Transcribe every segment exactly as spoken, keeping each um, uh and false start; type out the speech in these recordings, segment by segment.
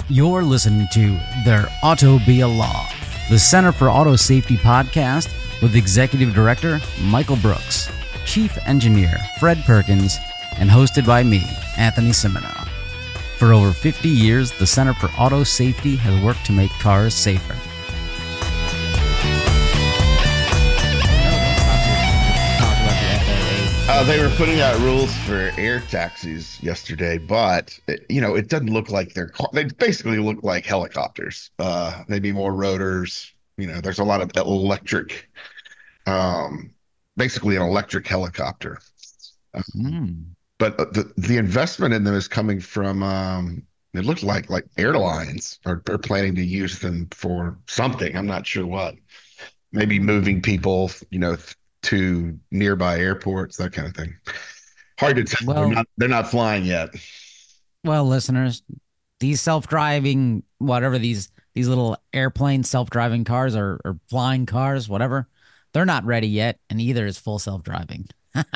You're listening to There Ought to Be a Law, the Center for Auto Safety podcast with Executive Director Michael Brooks, Chief Engineer Fred Perkins, and hosted by me, Anthony Simino. For over fifty years, the Center for Auto Safety has worked to make cars safer. Uh, they were putting out rules for air taxis yesterday, but it, you know, it doesn't look like they're. They basically look like helicopters. Uh, maybe more rotors. You know, there's a lot of electric. Um, basically, an electric helicopter. Mm. But the the investment in them is coming from. Um, it looks like like airlines are, are planning to use them for something. I'm not sure what. Maybe moving people. You know. To nearby airports, that kind of thing. Hard to tell. Well, they're not, they're not flying yet. Well, listeners, these self-driving, whatever these these little airplane self-driving cars or, or flying cars, whatever, they're not ready yet, and either is full self-driving.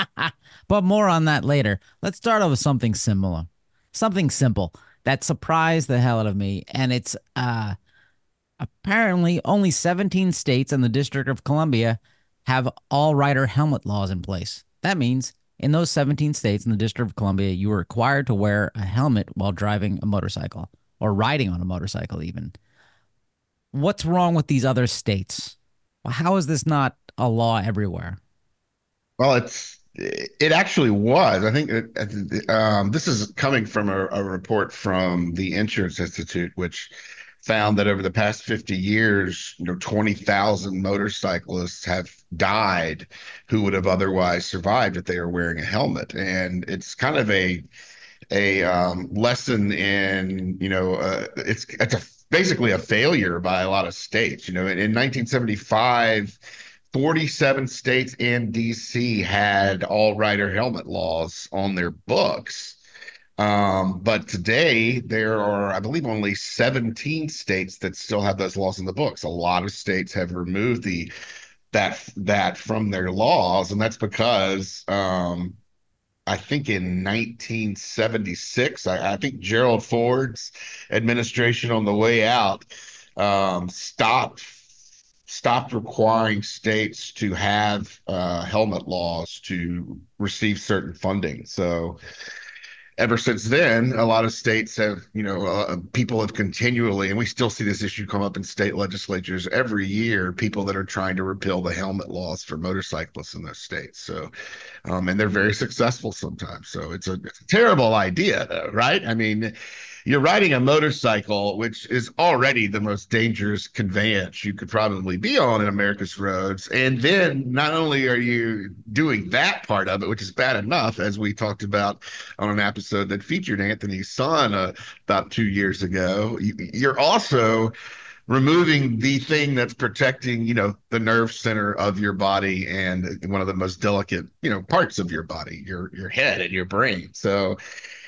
But more on that later. Let's start off with something similar, something simple that surprised the hell out of me, and it's uh, apparently only seventeen states and the District of Columbia have all-rider helmet laws in place. That means in those seventeen states in the District of Columbia, you are required to wear a helmet while driving a motorcycle or riding on a motorcycle even. What's wrong with these other states? Well, how is this not a law everywhere? Well, it's it actually was. I think it, um, this is coming from a, a report from the Insurance Institute, which found that over the past fifty years, you know, twenty thousand motorcyclists have died who would have otherwise survived if they were wearing a helmet. And it's kind of a a um, lesson in, you know, uh, it's it's a, basically a failure by a lot of states. You know, in, in nineteen seventy-five, forty-seven states and D C had all-rider helmet laws on their books. Um, but today there are, I believe, only seventeen states that still have those laws in the books. A lot of states have removed the that that from their laws, and that's because um, I think in nineteen seventy-six, I, I think Gerald Ford's administration on the way out um, stopped stopped requiring states to have uh, helmet laws to receive certain funding. So ever since then, a lot of states have, you know, uh, people have continually, and we still see this issue come up in state legislatures every year, people that are trying to repeal the helmet laws for motorcyclists in those states. So, um, and they're very successful sometimes. So it's a, it's a terrible idea, though, right? I mean, you're riding a motorcycle, which is already the most dangerous conveyance you could probably be on in America's roads. And then not only are you doing that part of it, which is bad enough, as we talked about on an episode that featured Anthony's son uh, about two years ago, you, you're also removing the thing that's protecting, you know, the nerve center of your body and one of the most delicate, you know, parts of your body, your your head and your brain. So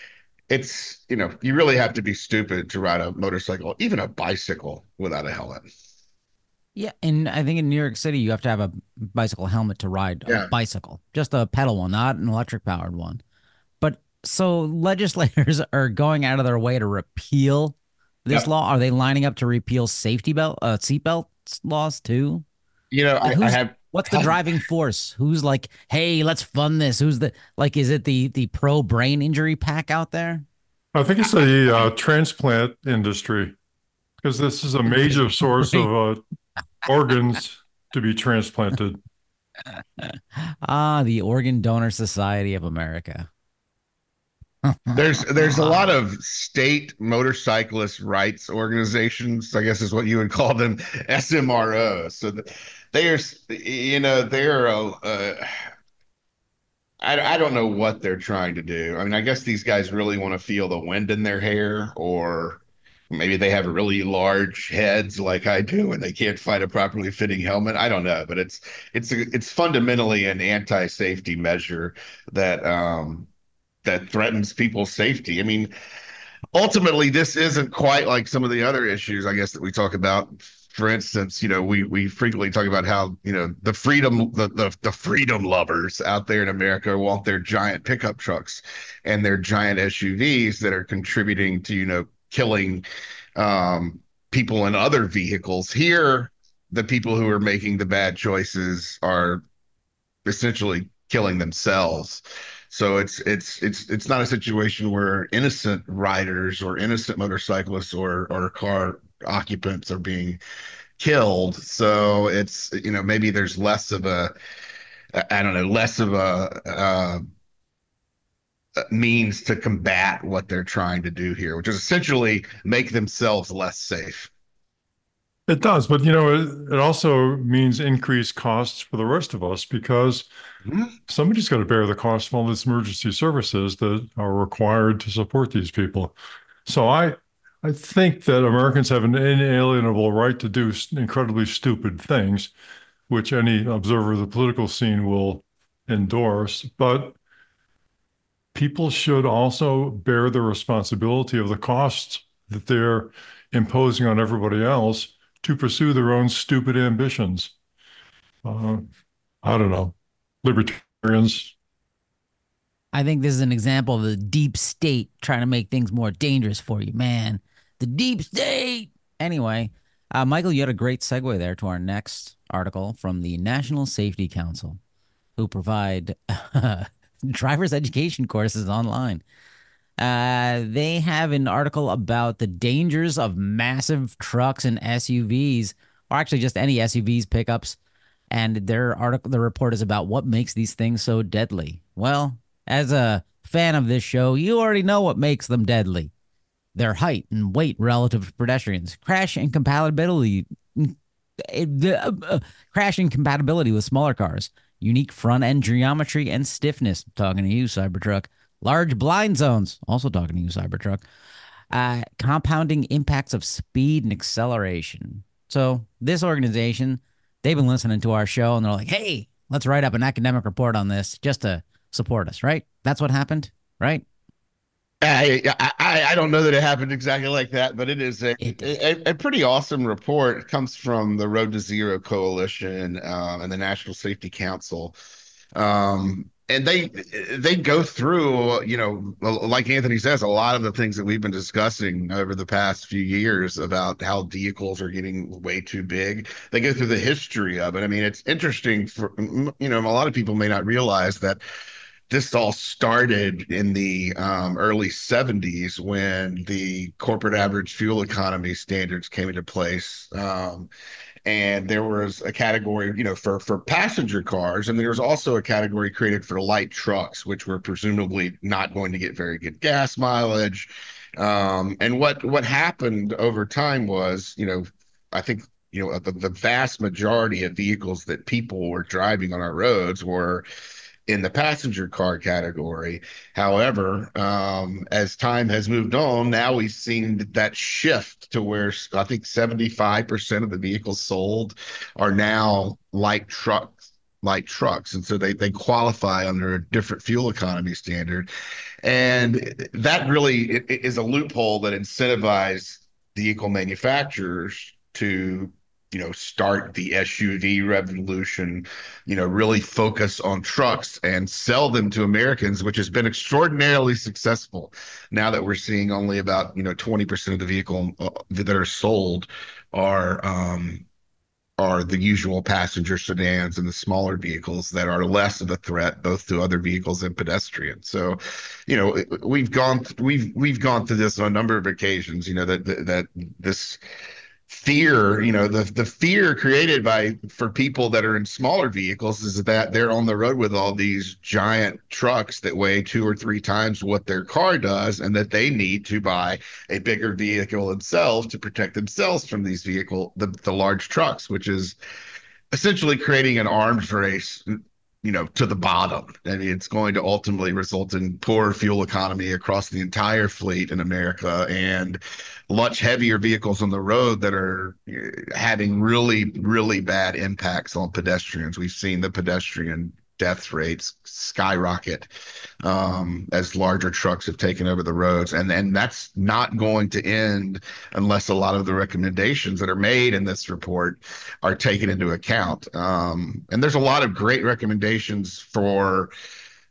it's, you know, you really have to be stupid to ride a motorcycle, even a bicycle, without a helmet. Yeah, and I think in New York City, you have to have a bicycle helmet to ride a Yeah. bicycle, just a pedal one, not an electric-powered one. But so legislators are going out of their way to repeal this Yep. law. Are they lining up to repeal safety belt, uh, seatbelt laws too? You know, I, I Who's- have. What's the driving force? Who's like, hey, let's fund this? Who's the like? Is it the the pro brain injury pack out there? I think it's the uh, transplant industry, because this is a major source of uh, organs to be transplanted. Ah, the Organ Donor Society of America. There's there's a lot of state motorcyclist rights organizations, I guess is what you would call them, S M R Os. So the, they are, you know, they're a, uh, I, I don't know what they're trying to do. I mean, I guess these guys really want to feel the wind in their hair, or maybe they have really large heads like I do and they can't find a properly fitting helmet. I don't know, but it's it's a, it's fundamentally an anti-safety measure that um that threatens people's safety. I mean, ultimately, this isn't quite like some of the other issues, I guess, that we talk about. For instance, you know, we we frequently talk about how, you know, the freedom the, the the freedom lovers out there in America want their giant pickup trucks and their giant S U Vs that are contributing to, you know, killing um, people in other vehicles. Here, the people who are making the bad choices are essentially killing themselves. So it's it's it's it's not a situation where innocent riders or innocent motorcyclists or or car occupants are being killed. So it's, you know, maybe there's less of a, I don't know, less of a uh, means to combat what they're trying to do here, which is essentially make themselves less safe. It does, but you know, it, it also means increased costs for the rest of us because Mhm. somebody's got to bear the cost of all these emergency services that are required to support these people. So I, I think that Americans have an inalienable right to do incredibly stupid things, which any observer of the political scene will endorse. But people should also bear the responsibility of the costs that they're imposing on everybody else to pursue their own stupid ambitions. Uh, I don't know, libertarians. I think this is an example of the deep state trying to make things more dangerous for you, man. The deep state. Anyway, uh, Michael, you had a great segue there to our next article from the National Safety Council, who provide driver's education courses online. Uh, they have an article about the dangers of massive trucks and S U Vs, or actually just any S U Vs, pickups. And their article, the report is about what makes these things so deadly. Well, as a fan of this show, you already know what makes them deadly: their height and weight relative to pedestrians, crash incompatibility, uh, uh, crash incompatibility with smaller cars, unique front end geometry and stiffness. Talking to you, Cybertruck. Large blind zones. Also talking to you, Cybertruck. Uh, compounding impacts of speed and acceleration. So this organization, they've been listening to our show and they're like, hey, let's write up an academic report on this just to support us, right? That's what happened, right? I, I I don't know that it happened exactly like that, but it is a It did. a, a pretty awesome report. It comes from the Road to Zero Coalition um, and the National Safety Council, um, and they they go through, you know, like Anthony says, a lot of the things that we've been discussing over the past few years about how vehicles are getting way too big. They go through the history of it. I mean, it's interesting for, you know, a lot of people may not realize that this all started in the um, early seventies when the corporate average fuel economy standards came into place. Um, and there was a category, you know, for for passenger cars, and there was also a category created for light trucks, which were presumably not going to get very good gas mileage. Um, and what what happened over time was, you know, I think, you know, the, the vast majority of vehicles that people were driving on our roads were in the passenger car category. However, um, as time has moved on, now we've seen that shift to where I think seventy-five percent of the vehicles sold are now light trucks, light trucks. And so they, they qualify under a different fuel economy standard. And that really is a loophole that incentivizes vehicle manufacturers to, you know, start the S U V revolution, you know, really focus on trucks and sell them to Americans, which has been extraordinarily successful. Now that we're seeing only about, you know, twenty percent of the vehicle uh, that are sold are um, are the usual passenger sedans and the smaller vehicles that are less of a threat both to other vehicles and pedestrians. So, you know, we've gone we've we've gone through this on a number of occasions. You know that that, that this fear, you know, the the fear created by for people that are in smaller vehicles is that they're on the road with all these giant trucks that weigh two or three times what their car does, and that they need to buy a bigger vehicle themselves to protect themselves from these vehicle the, the large trucks, which is essentially creating an arms race, you know, to the bottom. I mean, it's going to ultimately result in poor fuel economy across the entire fleet in America and much heavier vehicles on the road that are having really, really bad impacts on pedestrians. We've seen the pedestrian death rates skyrocket um, as larger trucks have taken over the roads. And, and that's not going to end unless a lot of the recommendations that are made in this report are taken into account. Um, and there's a lot of great recommendations for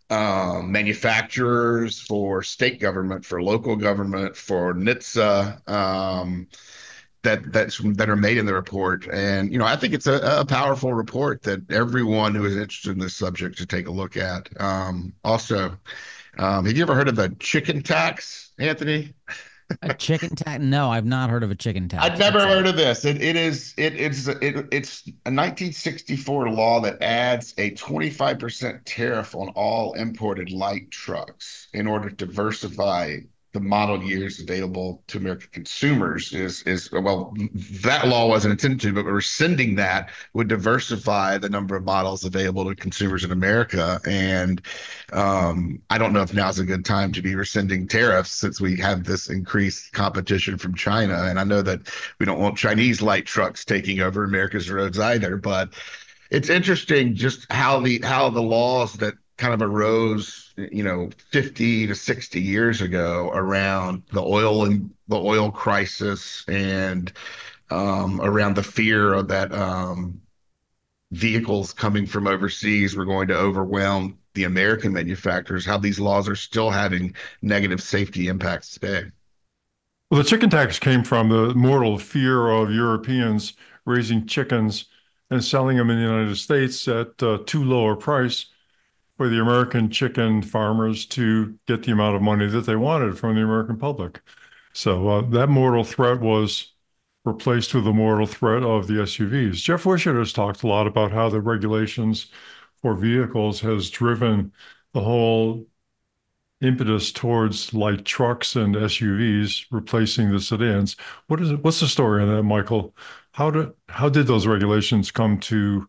um, manufacturers, for state government, for local government, for N H T S A, um, that that's that are made in the report. And you know, I think it's a, a powerful report that everyone who is interested in this subject should take a look at. Um, also, um, have you ever heard of the chicken tax, Anthony? A chicken tax? No, I've not heard of a chicken I'd tax. never What's heard that? of this. It it is it it's it, it's a nineteen sixty-four law that adds a twenty-five percent tariff on all imported light trucks in order to diversify the model years available to American consumers. Is is well, that law wasn't intended to, but rescinding that would diversify the number of models available to consumers in America. And um, I don't know if now's a good time to be rescinding tariffs since we have this increased competition from China. And I know that we don't want Chinese light trucks taking over America's roads either. But it's interesting just how the how the laws that kind of arose, you know, fifty to sixty years ago around the oil and the oil crisis and um, around the fear of that um, vehicles coming from overseas were going to overwhelm the American manufacturers, how these laws are still having negative safety impacts today. Well, the chicken tax came from the mortal fear of Europeans raising chickens and selling them in the United States at uh, too low a price for the American chicken farmers to get the amount of money that they wanted from the American public. So uh, that mortal threat was replaced with the mortal threat of the S U Vs. Jeff Wishart has talked a lot about how the regulations for vehicles has driven the whole impetus towards light trucks and S U Vs replacing the sedans. What is it? What's the story on that, Michael? How did how did those regulations come to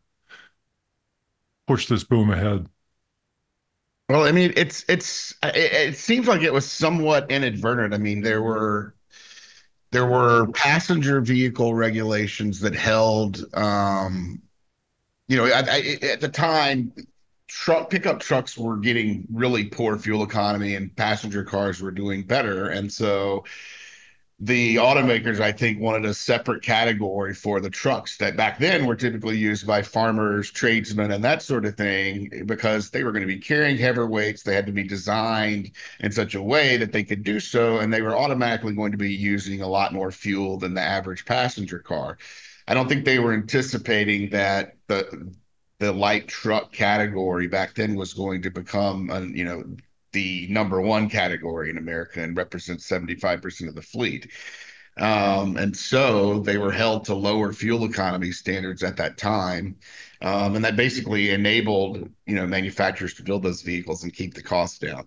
push this boom ahead? Well, I mean, it's it's it, it seems like it was somewhat inadvertent. I mean, there were there were passenger vehicle regulations that held, um, you know, I, I, at the time, truck pickup trucks were getting really poor fuel economy, and passenger cars were doing better. And so the automakers, I think, wanted a separate category for the trucks that back then were typically used by farmers, tradesmen, and that sort of thing, because they were going to be carrying heavier weights. They had to be designed in such a way that they could do so, and they were automatically going to be using a lot more fuel than the average passenger car. I don't think they were anticipating that the the light truck category back then was going to become, uh, you know, the number one category in America and represents seventy-five percent of the fleet. Um, and so they were held to lower fuel economy standards at that time. Um, and that basically enabled, you know, manufacturers to build those vehicles and keep the costs down.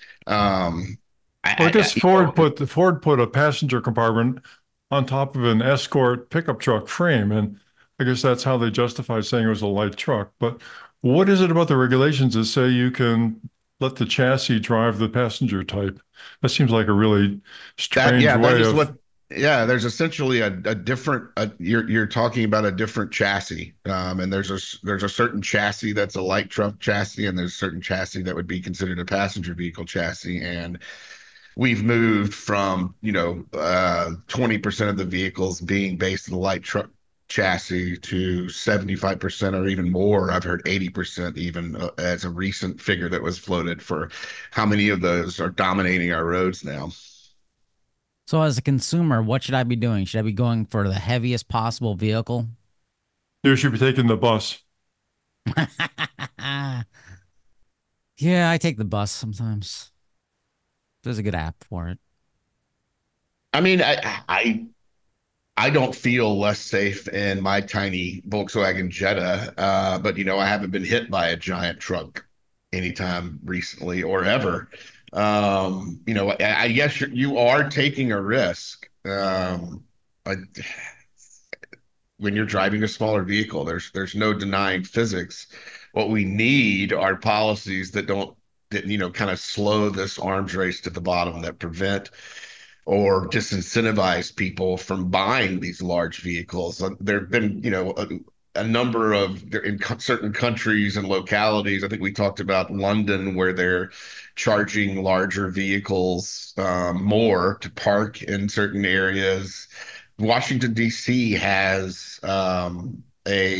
Um, Well, I I, I, guess you Ford know, put the Ford put a passenger compartment on top of an Escort pickup truck frame, and I guess that's how they justified saying it was a light truck. But what is it about the regulations that say you can let the chassis drive the passenger type? That seems like a really that, strange yeah, that way is of. what, yeah, there's essentially a, a different, a, you're, you're talking about a different chassis. Um, and there's a, there's a certain chassis that's a light truck chassis, and there's a certain chassis that would be considered a passenger vehicle chassis. And we've moved from, you know, uh, twenty percent of the vehicles being based in the light truck chassis to seventy-five percent or even more. I've heard eighty percent even, uh, as a recent figure that was floated for how many of those are dominating our roads now. So, as a consumer, what should I be doing? Should I be going for the heaviest possible vehicle? You should be taking the bus. Yeah, I take the bus sometimes. There's a good app for it. I mean, I, I I don't feel less safe in my tiny Volkswagen Jetta, uh, but you know, I haven't been hit by a giant truck anytime recently or ever. Um, you know, I, I guess you're, you are taking a risk. Um, I, when you're driving a smaller vehicle, there's there's no denying physics. What we need are policies that don't that you know kind of slow this arms race to the bottom, that prevent or disincentivize people from buying these large vehicles. Uh, There have been, you know, a, a number of in co- certain countries and localities. I think we talked about London, where they're charging larger vehicles um, more to park in certain areas. Washington, D C has um, a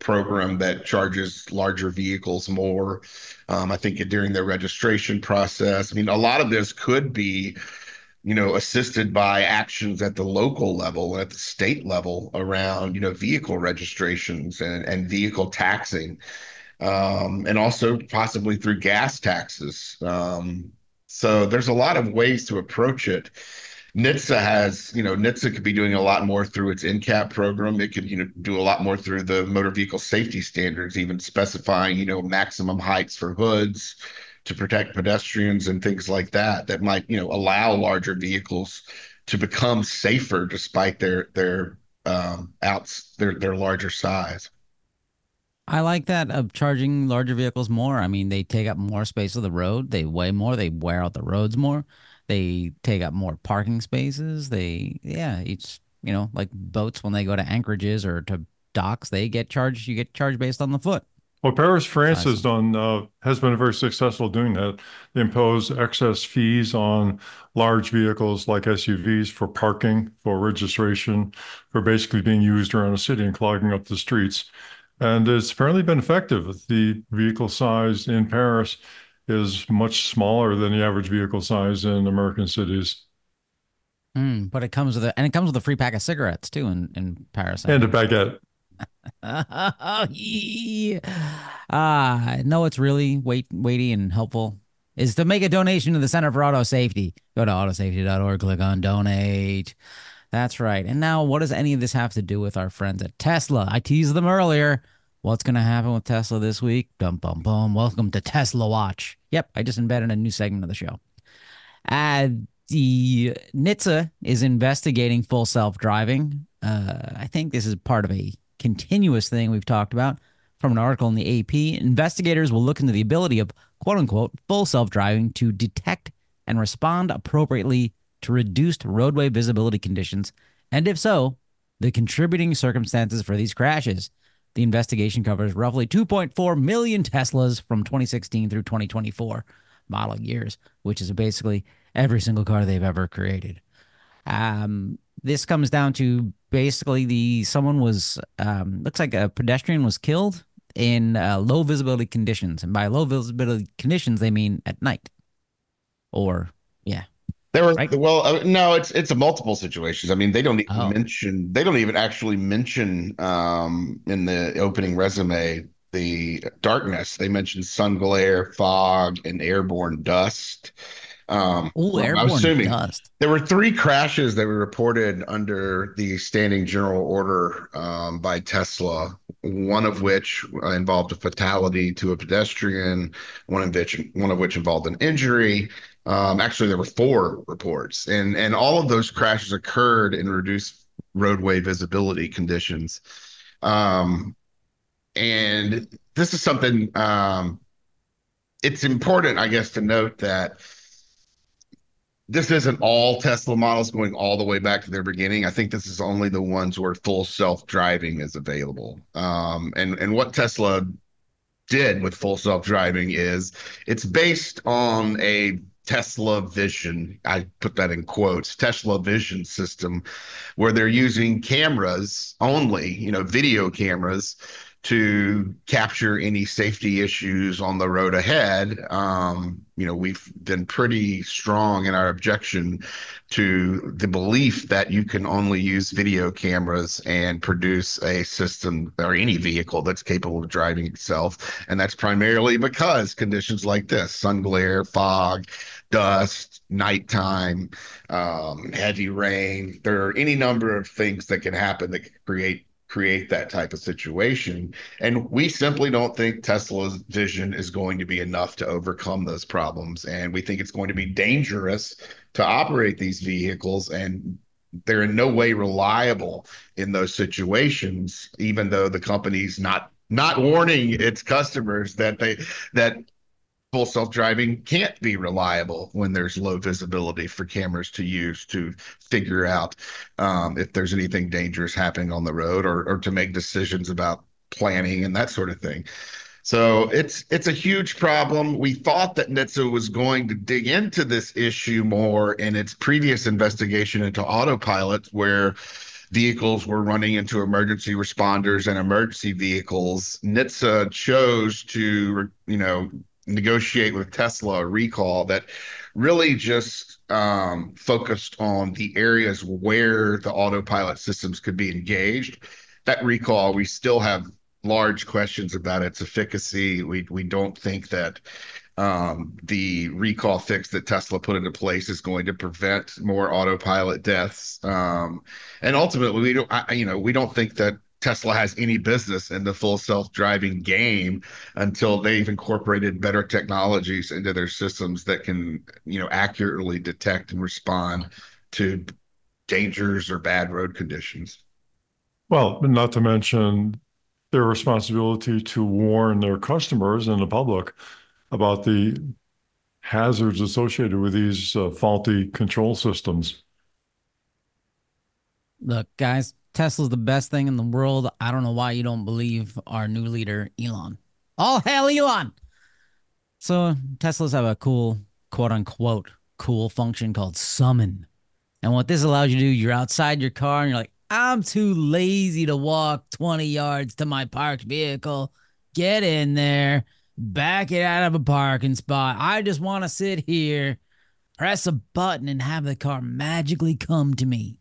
program that charges larger vehicles more. Um, I think during their registration process. I mean, a lot of this could be, you know, assisted by actions at the local level, at the state level around, you know, vehicle registrations and, and vehicle taxing, um, and also possibly through gas taxes. Um, so there's a lot of ways to approach it. N H T S A has, you know, N H T S A could be doing a lot more through its N CAP program. It could, you know, do a lot more through the motor vehicle safety standards, even specifying, you know, maximum heights for hoods to protect pedestrians and things like that, that might, you know, allow larger vehicles to become safer despite their their um outs their their larger size. I like that of charging larger vehicles more. I mean, they take up more space of the road. They weigh more. They wear out the roads more. They take up more parking spaces. They, yeah, it's, you know, like boats when they go to anchorages or to docks, they get charged. You get charged based on the foot Well, Paris, France size. has done uh, has been very successful doing that. They impose excess fees on large vehicles like S U Vs for parking, for registration, for basically being used around the city and clogging up the streets. And it's apparently been effective. The vehicle size in Paris is much smaller than the average vehicle size in American cities. Mm, but it comes with a, and it comes with a free pack of cigarettes too in, in Paris, I And a hear. baguette. Oh, yeah. Ah, no, it's really weight, weighty and helpful is to make a donation to the Center for Auto Safety. Go to autosafety dot org, click on donate. That's right. And now, what does any of this have to do with our friends at Tesla? I teased them earlier. What's going to happen with Tesla this week? Dum bum bum. Welcome to Tesla Watch. Yep, I just embedded a new segment of the show. Uh, the N H T S A is investigating full self-driving. Uh, I think this is part of a continuous thing we've talked about from an article in the A P. Investigators will look into the ability of quote unquote full self-driving to detect and respond appropriately to reduced roadway visibility conditions, and if so, the contributing circumstances for these crashes. The investigation covers roughly two point four million Teslas from twenty sixteen through twenty twenty-four model years, which is basically every single car they've ever created. Um, this comes down to basically the someone was um, looks like a pedestrian was killed in uh, low visibility conditions, and by low visibility conditions they mean at night, or yeah, There were right. well, uh, no, it's it's a multiple situations. I mean, they don't even Oh, mention they don't even actually mention um in the opening resume the darkness. They mentioned sun glare, fog, and airborne dust. Um, oh, so I'm airborne assuming dust. there were three crashes that were reported under the standing general order um, by Tesla. One of which uh, involved a fatality to a pedestrian. One of which one of which involved an injury. Um, actually, there were four reports, and and all of those crashes occurred in reduced roadway visibility conditions. Um, and this is something um, it's important, I guess, to note that this isn't all Tesla models going all the way back to their beginning. I think this is only the ones where full self-driving is available. Um, and and what Tesla did with full self-driving is it's based on a Tesla Vision. I put that in quotes, Tesla Vision system, where they're using cameras only, you know, video cameras to capture any safety issues on the road ahead. Um, you know, we've been pretty strong in our objection to the belief that you can only use video cameras and produce a system or any vehicle that's capable of driving itself. And that's primarily because conditions like this, sun glare, fog, dust, nighttime, um, heavy rain, there are any number of things that can happen that can create create that type of situation. And we simply don't think Tesla's vision is going to be enough to overcome those problems. And we think it's going to be dangerous to operate these vehicles. And they're in no way reliable in those situations, even though the company's not not warning its customers that they that full self-driving can't be reliable when there's low visibility for cameras to use to figure out um, if there's anything dangerous happening on the road, or, or to make decisions about planning and that sort of thing. So it's it's a huge problem. We thought that N H T S A was going to dig into this issue more in its previous investigation into autopilot, where vehicles were running into emergency responders and emergency vehicles, N H T S A chose to, you know, negotiate with Tesla a recall that really just um, focused on the areas where the autopilot systems could be engaged. That recall, we still have large questions about its efficacy. We we don't think that um, the recall fix that Tesla put into place is going to prevent more autopilot deaths. Um, and ultimately, we don't, I, you know, we don't think that Tesla has any business in the full self-driving game until they've incorporated better technologies into their systems that can, you know, accurately detect and respond to dangers or bad road conditions. Well, not to mention their responsibility to warn their customers and the public about the hazards associated with these uh, faulty control systems. Look, guys, Tesla's the best thing in the world. I don't know why you don't believe our new leader, Elon. All hail Elon! So Teslas have a cool, quote unquote, cool function called summon. And what this allows you to do, you're outside your car and you're like, I'm too lazy to walk twenty yards to my parked vehicle. Get in there, back it out of a parking spot. I just want to sit here, press a button, and have the car magically come to me.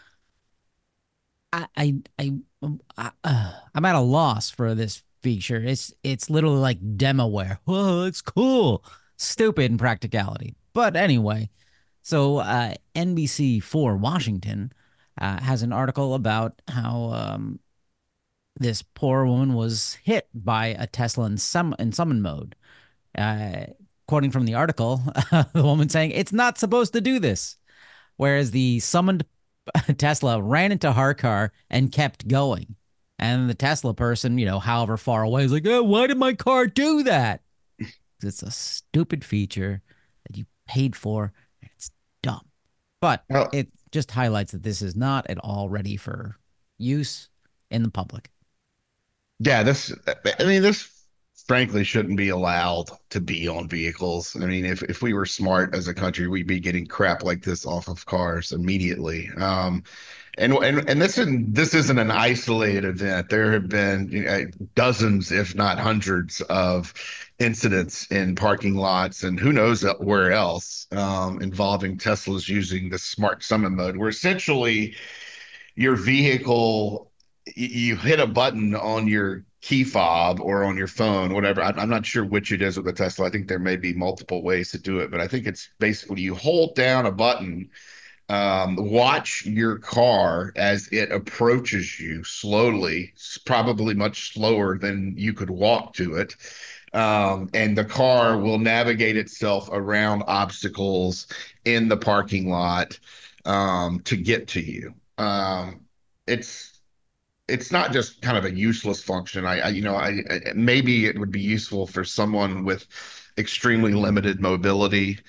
I, I, I, I uh, I'm at a loss for this feature. It's, it's literally like demoware. Whoa, it's cool. Stupid in practicality. But anyway, so uh, N B C four Washington uh, has an article about how um, this poor woman was hit by a Tesla in, sum- in summon mode. Uh, quoting from the article, the woman saying, it's not supposed to do this. Whereas the summoned Tesla ran into her car and kept going. And the Tesla person, you know, however far away, is like, oh, why did my car do that? It's a stupid feature that you paid for. And it's dumb. But Well, it just highlights that this is not at all ready for use in the public. yeah, this, I mean, this frankly shouldn't be allowed to be on vehicles. I mean, if, if we were smart as a country, we'd be getting crap like this off of cars immediately. Um, and and and this isn't this isn't an isolated event. There have been, you know, dozens, if not hundreds, of incidents in parking lots and who knows where else um, involving Teslas using the smart summon mode, where essentially your vehicle, you hit a button on your key fob or on your phone, whatever. I'm not sure which it is with the Tesla. I think there may be multiple ways to do it, but I think it's basically you hold down a button, um, watch your car as it approaches you slowly, probably much slower than you could walk to it. Um, and the car will navigate itself around obstacles in the parking lot um, to get to you. Um, it's it's not just kind of a useless function. I, I you know, I, I maybe it would be useful for someone with extremely limited mobility.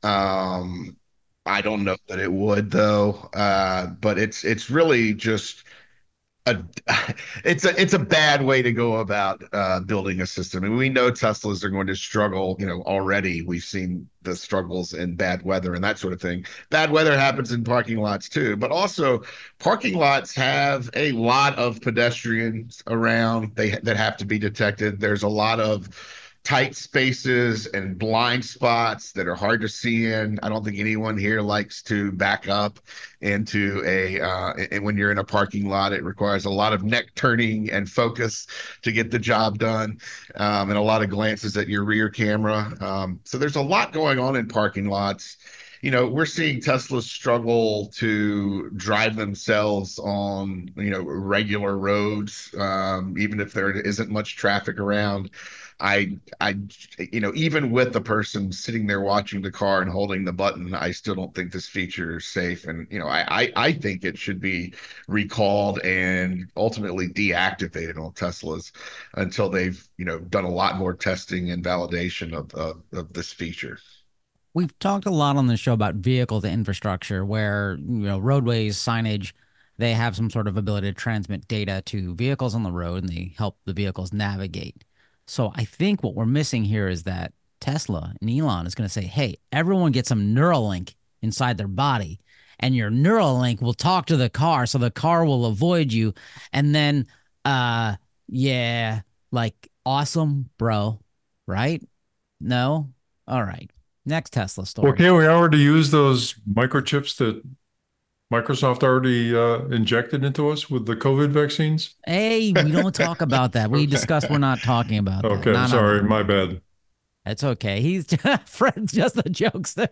Um, I don't know that it would though. Uh, but it's it's really just a it's a it's a bad way to go about uh, building a system. And we know Teslas are going to struggle. You know, already we've seen the struggles in bad weather and that sort of thing. Bad weather happens in parking lots too, but also parking lots have a lot of pedestrians around. They that have to be detected. There's a lot of tight spaces and blind spots that are hard to see in. I don't think anyone here likes to back up into a uh and when you're in a parking lot, it requires a lot of neck turning and focus to get the job done, um, and a lot of glances at your rear camera. Um, so there's a lot going on in parking lots. You know, we're seeing Teslas struggle to drive themselves on, you know, regular roads, um, even if there isn't much traffic around. I, I, you know, even with the person sitting there watching the car and holding the button, I still don't think this feature is safe. And, you know, I, I, I think it should be recalled and ultimately deactivated on Teslas until they've, you know, done a lot more testing and validation of, of, of this feature. We've talked a lot on the show about vehicle to infrastructure, where, you know, roadways, signage, they have some sort of ability to transmit data to vehicles on the road and they help the vehicles navigate. So I think what we're missing here is that Tesla and Elon is going to say, hey, everyone get some Neuralink inside their body. and your Neuralink will talk to the car, so the car will avoid you. And then, uh, yeah, like awesome, bro, right? No, all right. Next Tesla Well, story. can't we already use those microchips that Microsoft already uh, injected into us with the COVID vaccines? Hey, we don't talk about that. We discussed we're not talking about that. Okay, No, no, sorry, no. my bad. It's okay. He's Fred's just a jokester.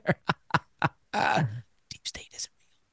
Deep state isn't.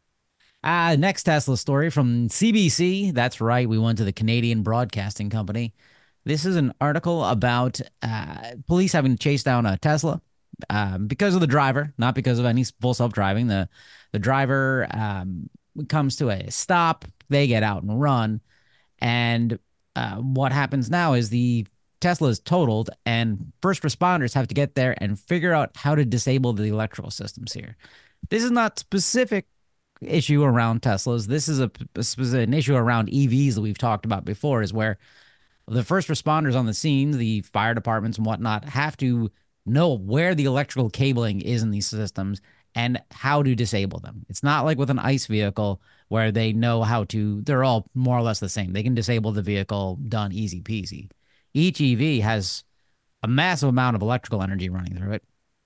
Uh, next Tesla story from C B C. That's right. We went to the Canadian Broadcasting Company. This is an article about uh, police having to chase down a Tesla um, because of the driver, not because of any full self driving. The the driver um, comes to a stop. They get out and run. And uh, what happens now is the Tesla is totaled, and first responders have to get there and figure out how to disable the electrical systems here. This is not specific issue around Teslas. This is a, a an issue around E Vs that we've talked about before, is where the first responders on the scene, the fire departments and whatnot, have to know where the electrical cabling is in these systems and how to disable them. It's not like with an ICE vehicle where they know how to, they're all more or less the same. They can disable the vehicle, done easy peasy. Each E V has a massive amount of electrical energy running through it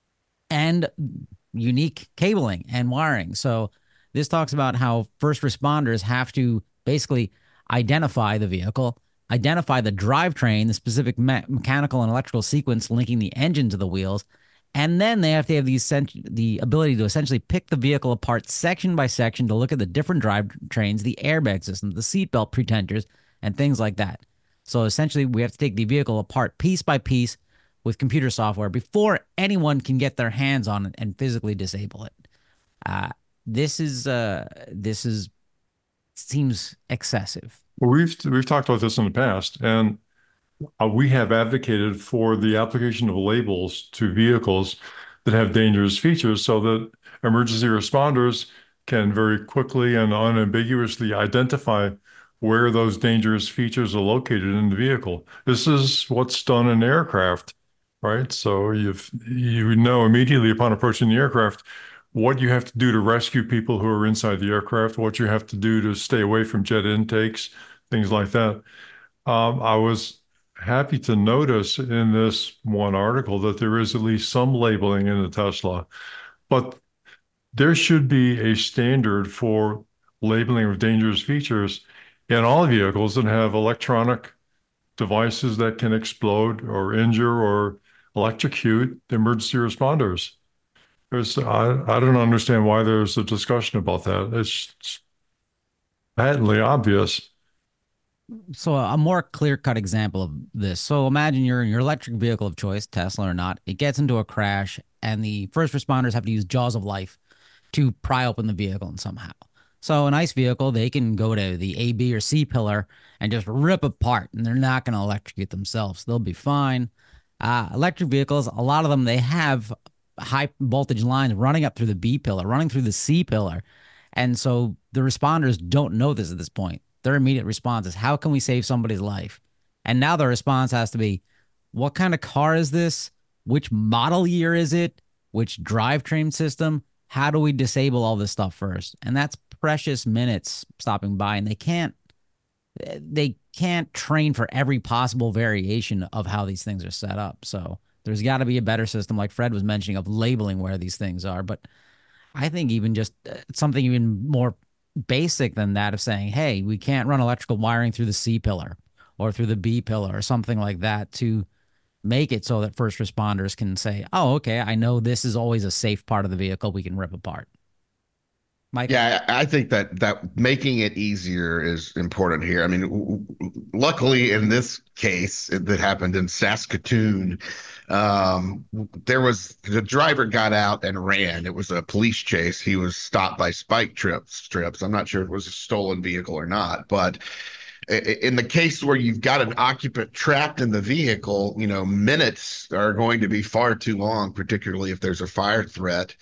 and unique cabling and wiring. So this talks about how first responders have to basically identify the vehicle, identify the drivetrain, the specific me- mechanical and electrical sequence linking the engine to the wheels, and then they have to have the, the ability to essentially pick the vehicle apart section by section to look at the different drivetrains, the airbag system, the seatbelt pretenders, and things like that. So essentially, we have to take the vehicle apart piece by piece with computer software before anyone can get their hands on it and physically disable it. Uh, this is uh, this is seems excessive. Well, we've we've talked about this in the past, and uh, we have advocated for the application of labels to vehicles that have dangerous features so that emergency responders can very quickly and unambiguously identify where those dangerous features are located in the vehicle. This is what's done in aircraft, right? So you've you know immediately upon approaching the aircraft what you have to do to rescue people who are inside the aircraft, what you have to do to stay away from jet intakes, things like that. Um, I was happy to notice in this one article that there is at least some labeling in the Tesla, but there should be a standard for labeling of dangerous features in all vehicles that have electronic devices that can explode or injure or electrocute the emergency responders. There's, I, I don't understand why there's a discussion about that. It's, it's patently obvious. So a more clear-cut example of this. So imagine you're in your electric vehicle of choice, Tesla or not. It gets into a crash, and the first responders have to use jaws of life to pry open the vehicle and somehow. So an ICE vehicle, they can go to the A, B, or C pillar and just rip apart, and they're not going to electrocute themselves. They'll be fine. Uh, electric vehicles, a lot of them, they have high voltage lines running up through the B pillar, running through the C pillar. And so the responders don't know this at this point. Their immediate response is, how can we save somebody's life? And now the response has to be, what kind of car is this? Which model year is it? Which drivetrain system? How do we disable all this stuff first? And that's precious minutes stopping by, and they can't they can't train for every possible variation of how these things are set up. So there's got to be a better system, like Fred was mentioning, of labeling where these things are. But I think even just uh, something even more basic than that, of saying, hey, we can't run electrical wiring through the C pillar or through the B pillar or something like that, to make it so that first responders can say, oh, okay, I know this is always a safe part of the vehicle we can rip apart. Michael? Yeah, I I think that that making it easier is important here. I mean, w- w- luckily in this case that happened in Saskatoon, um, there was the driver got out and ran. It was a police chase. He was stopped by spike trips. Strips. I'm not sure if it was a stolen vehicle or not, but i- in the case where you've got an occupant trapped in the vehicle, you know, minutes are going to be far too long, particularly if there's a fire threat,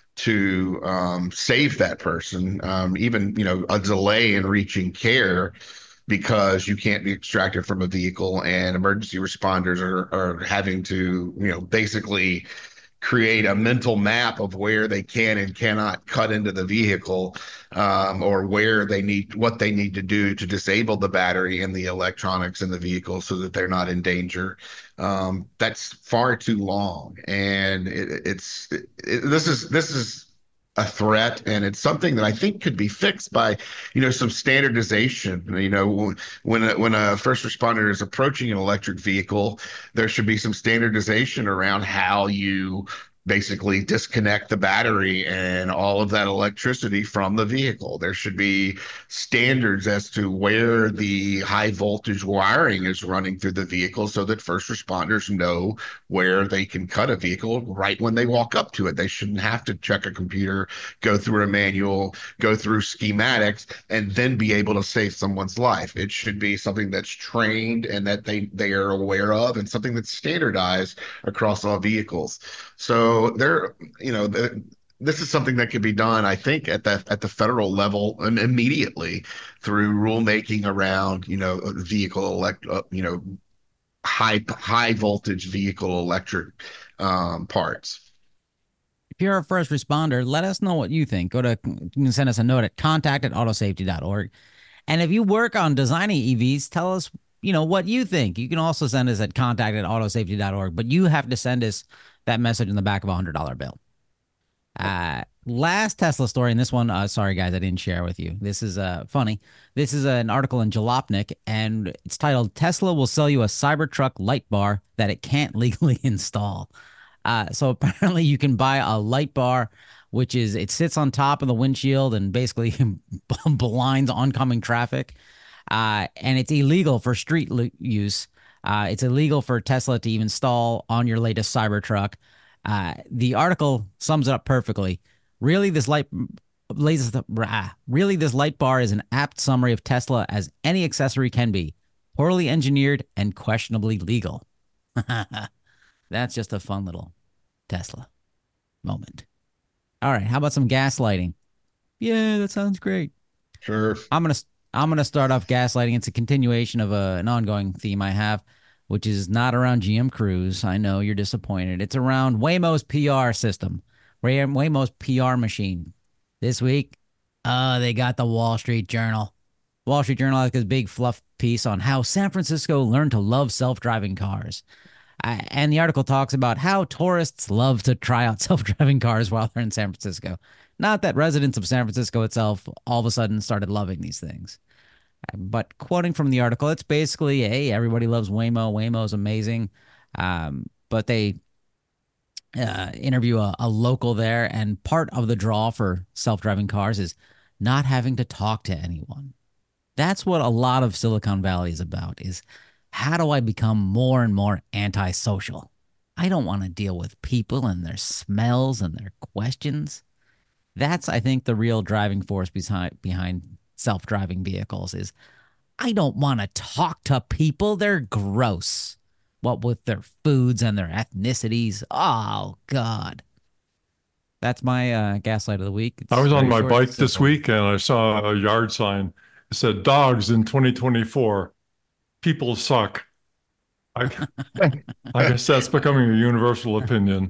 to um, save that person. Um, even, you know, a delay in reaching care because you can't be extracted from a vehicle, and emergency responders are, are having to, you know, basically create a mental map of where they can and cannot cut into the vehicle, um, or where they need what they need to do to disable the battery and the electronics in the vehicle so that they're not in danger. Um, that's far too long, and it, it's it, this is this is a threat, and it's something that I think could be fixed by, you know, some standardization. You know, when a, when a first responder is approaching an electric vehicle, there should be some standardization around how you basically disconnect the battery and all of that electricity from the vehicle. There should be standards as to where the high voltage wiring is running through the vehicle so that first responders know where they can cut a vehicle right when they walk up to it. They shouldn't have to check a computer, go through a manual, go through schematics, and then be able to save someone's life. It should be something that's trained and that they they are aware of, and something that's standardized across all vehicles. So there, you know, the, this is something that could be done, I think, at the at the federal level and immediately through rulemaking around, you know, vehicle elect, uh, you know, high high voltage vehicle electric um, parts. If you're a first responder, let us know what you think. Go to, you can send us a note at contact at autosafety dot org. And if you work on designing E Vs, tell us, you know, what you think. You can also send us at contact at autosafety dot org, but you have to send us that message in the back of a one hundred dollar bill. Uh, last Tesla story, and this one, uh, sorry guys, I didn't share with you. This is uh, funny. This is an article in Jalopnik, and it's titled, Tesla will sell you a Cybertruck light bar that it can't legally install. Uh, so apparently you can buy a light bar, which is, it sits on top of the windshield and basically blinds oncoming traffic. Uh, and it's illegal for street use. Uh, it's illegal for Tesla to even install on your latest Cybertruck. Uh, the article sums it up perfectly. Really, this light, really, this light bar is an apt summary of Tesla as any accessory can be, poorly engineered and questionably legal. That's just a fun little Tesla moment. All right, how about some gaslighting? Yeah, that sounds great. Sure. I'm gonna I'm gonna start off gaslighting. It's a continuation of a, an ongoing theme I have, which is not around G M Cruise. I know you're disappointed. It's around Waymo's P R system, Waymo's P R machine. This week, uh, they got the Wall Street Journal. Wall Street Journal has this big fluff piece on how San Francisco learned to love self-driving cars. Uh, and the article talks about how tourists love to try out self-driving cars while they're in San Francisco. Not that residents of San Francisco itself all of a sudden started loving these things. But quoting from the article, it's basically, hey, everybody loves Waymo. Waymo's amazing. Um, but they uh, interview a, a local there, and part of the draw for self-driving cars is not having to talk to anyone. That's what a lot of Silicon Valley is about, is how do I become more and more antisocial? I don't want to deal with people and their smells and their questions. That's, I think, the real driving force behind behind self-driving vehicles is I don't want to talk to people. They're gross. What with their foods and their ethnicities. Oh, God. That's my uh, gaslight of the week. It's I was on my short, bike simple. this week and I saw a yard sign. It said, dogs in twenty twenty-four. People suck. I, I guess that's becoming a universal opinion.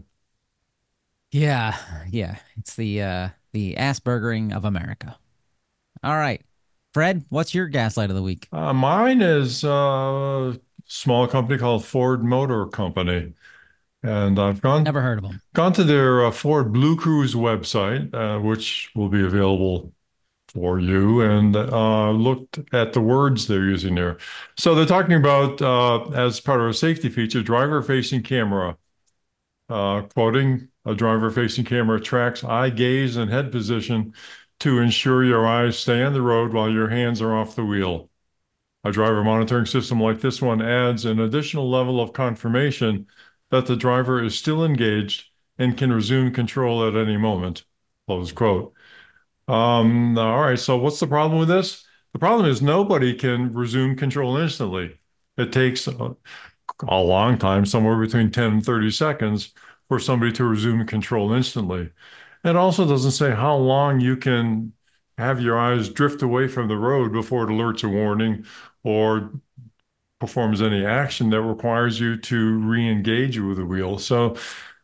Yeah, yeah. It's the uh, the Aspergering of America. All right. Fred, what's your gaslight of the week? Uh, mine is a small company called Ford Motor Company. And I've gone Never heard of them. Gone to their uh, Ford Blue Cruise website, uh, which will be available for you, and uh, looked at the words they're using there. So they're talking about, uh, as part of a safety feature, driver-facing camera. Uh, quoting, a driver-facing camera tracks eye gaze and head position to ensure your eyes stay on the road while your hands are off the wheel. A driver monitoring system like this one adds an additional level of confirmation that the driver is still engaged and can resume control at any moment. Close quote. Um, all right, so what's the problem with this? The problem is nobody can resume control instantly. It takes a, a long time, somewhere between ten and thirty seconds, for somebody to resume control instantly. It also doesn't say how long you can have your eyes drift away from the road before it alerts a warning or performs any action that requires you to re-engage with the wheel. So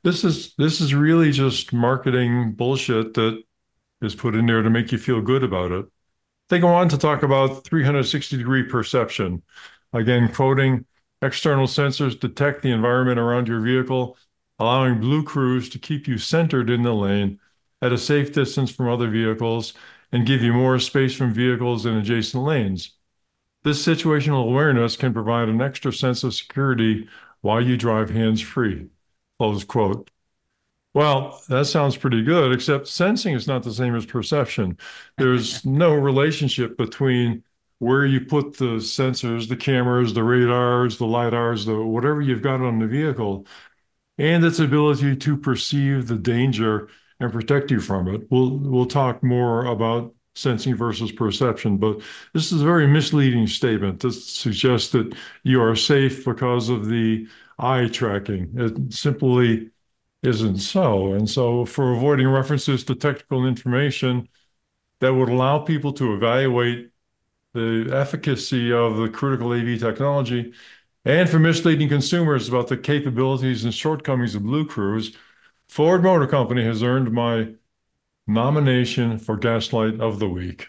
This is this is really just marketing bullshit that is put in there to make you feel good about it. They go on to talk about three hundred sixty degree perception. Again, quoting, external sensors detect the environment around your vehicle, allowing Blue Cruise to keep you centered in the lane at a safe distance from other vehicles and give you more space from vehicles in adjacent lanes. This situational awareness can provide an extra sense of security while you drive hands-free. Close quote. Well, that sounds pretty good, except sensing is not the same as perception. There's no relationship between where you put the sensors, the cameras, the radars, the lidars, the whatever you've got on the vehicle, and its ability to perceive the danger and protect you from it. We'll we'll talk more about sensing versus perception, but this is a very misleading statement. This suggests that you are safe because of the eye tracking. It simply isn't so. And so, for avoiding references to technical information that would allow people to evaluate the efficacy of the critical A V technology, and for misleading consumers about the capabilities and shortcomings of Blue Cruise, Ford Motor Company has earned my nomination for Gaslight of the Week.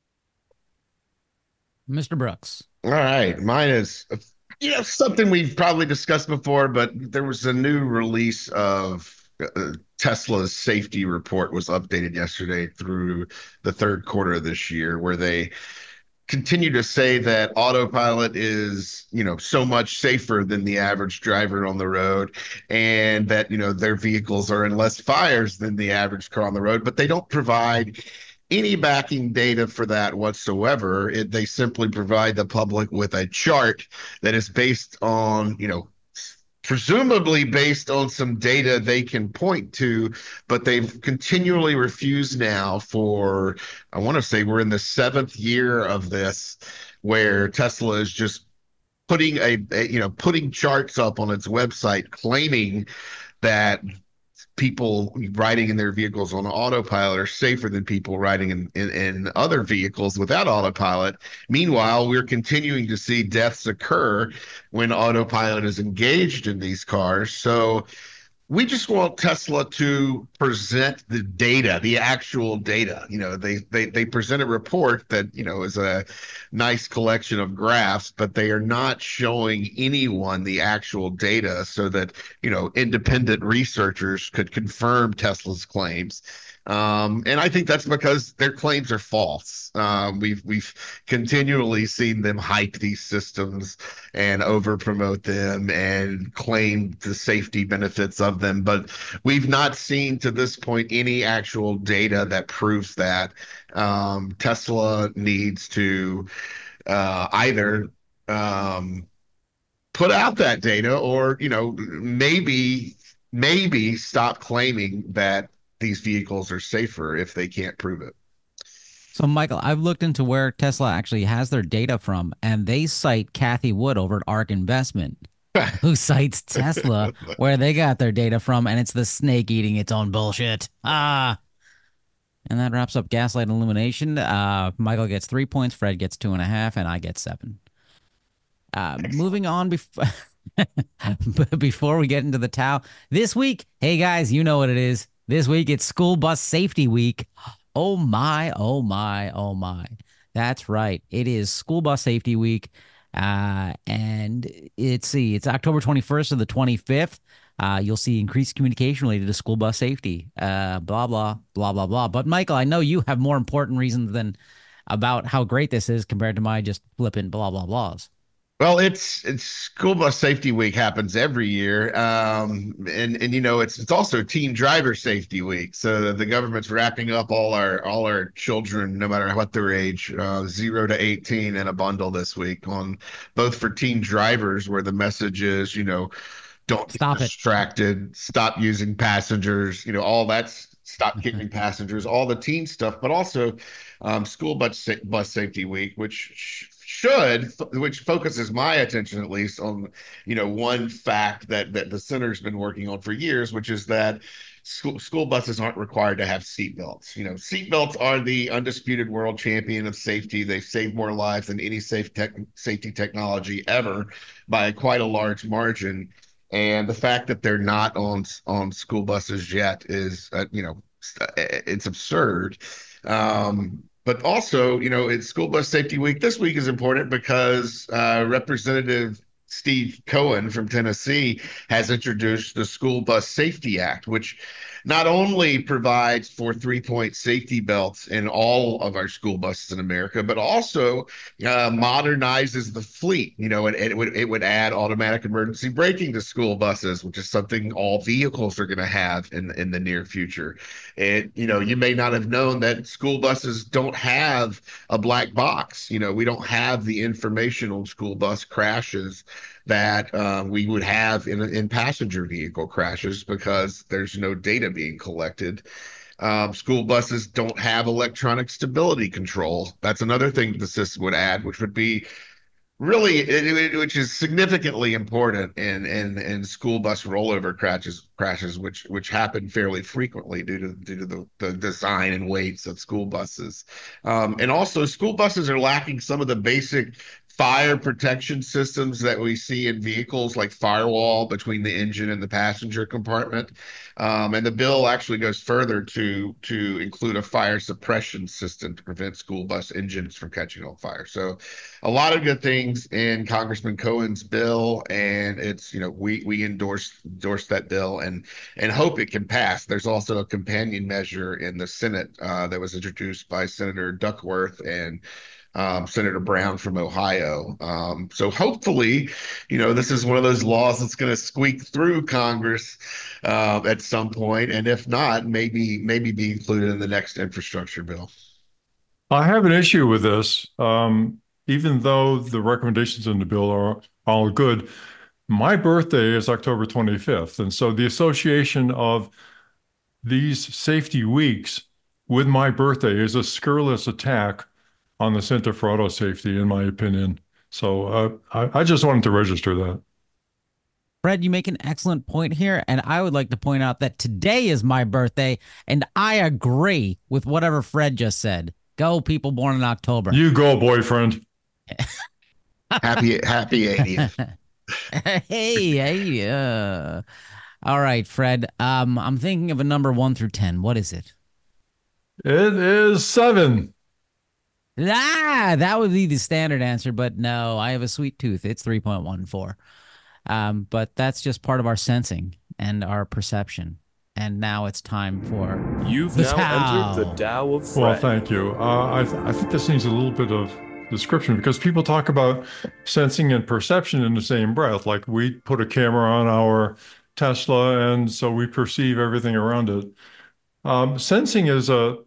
Mister Brooks. All right, mine is you know something we've probably discussed before, but there was a new release of uh, Tesla's safety report was updated yesterday through the third quarter of this year, where they continue to say that autopilot is, you know, so much safer than the average driver on the road, and that, you know, their vehicles are in less fires than the average car on the road, but they don't provide any backing data for that whatsoever. It, they simply provide the public with a chart that is based on, you know, presumably based on some data they can point to, but they've continually refused now for, I want to say we're in the seventh year of this, where Tesla is just putting a, a you know, putting charts up on its website claiming that people riding in their vehicles on autopilot are safer than people riding in, in, in other vehicles without autopilot. Meanwhile, we're continuing to see deaths occur when autopilot is engaged in these cars. So we just want Tesla to present the data, the actual data. You know, they they they present a report that, you know, is a nice collection of graphs, but they are not showing anyone the actual data so that, you know, independent researchers could confirm Tesla's claims. Um, and I think that's because their claims are false. Um, we've we've continually seen them hype these systems and over promote them and claim the safety benefits of them, but we've not seen to this point any actual data that proves that. Um, Tesla needs to uh, either um, put out that data, or, you know, maybe maybe stop claiming that these vehicles are safer if they can't prove it. So, Michael, I've looked into where Tesla actually has their data from, and they cite Kathy Wood over at ARK Investment, who cites Tesla where they got their data from, and it's the snake eating its own bullshit. Ah. And that wraps up Gaslight Illumination. Uh, Michael gets three points, Fred gets two and a half, and I get seven. Uh, moving on before before we get into the Tao. This week, hey guys, you know what it is. This week it's School Bus Safety Week. Oh my, oh my, oh my. That's right. It is School Bus Safety Week. Uh, and it's see, it's October twenty-first to the twenty-fifth. Uh, you'll see increased communication related to school bus safety. Uh, blah, blah, blah, blah, blah. But Michael, I know you have more important reasons than about how great this is compared to my just flippant blah, blah, blahs. Well, it's it's School Bus Safety Week happens every year, um, and and you know it's it's also Teen Driver Safety Week. So the government's wrapping up all our all our children, no matter what their age, uh, zero to eighteen, in a bundle this week on both for teen drivers, where the message is, you know, don't get Stop it. distracted, stop using passengers, you know, all that's stop kicking passengers, all the teen stuff, but also um, School Bus Bus Safety Week, which should, which focuses my attention at least on, you know, one fact that that the center's been working on for years, which is that school school buses aren't required to have seatbelts. You know, seatbelts are the undisputed world champion of safety. They've saved more lives than any safe tech, safety technology ever by quite a large margin. And the fact that they're not on on school buses yet is, uh, you know, it's absurd. Um, but also, you know, it's School Bus Safety Week. This week is important because uh, Representative Steve Cohen from Tennessee has introduced the School Bus Safety Act, which not only provides for three-point safety belts in all of our school buses in America, but also uh, modernizes the fleet. You know, and, and it would it would add automatic emergency braking to school buses, which is something all vehicles are going to have in in the near future. And you know, you may not have known that school buses don't have a black box. You know, we don't have the information on school bus crashes that uh, we would have in in passenger vehicle crashes because there's no data being collected. Um, school buses don't have electronic stability control. That's another thing the system would add, which would be really, it, it- which is significantly important in in in school bus rollover crashes crashes, which which happen fairly frequently due to due to the, the design and weights of school buses. Um, and also, school buses are lacking some of the basic fire protection systems that we see in vehicles, like firewall between the engine and the passenger compartment. Um, and the bill actually goes further to to include a fire suppression system to prevent school bus engines from catching on fire. So a lot of good things in Congressman Cohen's bill, and it's, you know, we we endorse endorse that bill and and hope it can pass. There's also a companion measure in the Senate uh, that was introduced by Senator Duckworth and um, Senator Brown from Ohio. Um, so hopefully, you know, this is one of those laws that's going to squeak through Congress uh, at some point, and if not, maybe maybe be included in the next infrastructure bill. I have an issue with this. Um, even though the recommendations in the bill are all good, my birthday is October twenty-fifth. And so the association of these safety weeks with my birthday is a scurrilous attack on the Center for Auto Safety, in my opinion. So uh, I, I just wanted to register that. Fred, you make an excellent point here, and I would like to point out that today is my birthday, and I agree with whatever Fred just said. Go, people born in October. You go, boyfriend. Happy happy eightieth. Hey, hey, uh, all right, Fred. Um, I'm thinking of a number one through ten. What is it? It is seven. Ah, that would be the standard answer, but no, I have a sweet tooth. It's three point one four. Um, but that's just part of our sensing and our perception. And now it's time for You've the now Tao. entered the Tao of Fred. Well, thank you. Uh, I, th I think this needs a little bit of description because people talk about sensing and perception in the same breath. Like we put a camera on our Tesla, and so we perceive everything around it. Um, sensing is a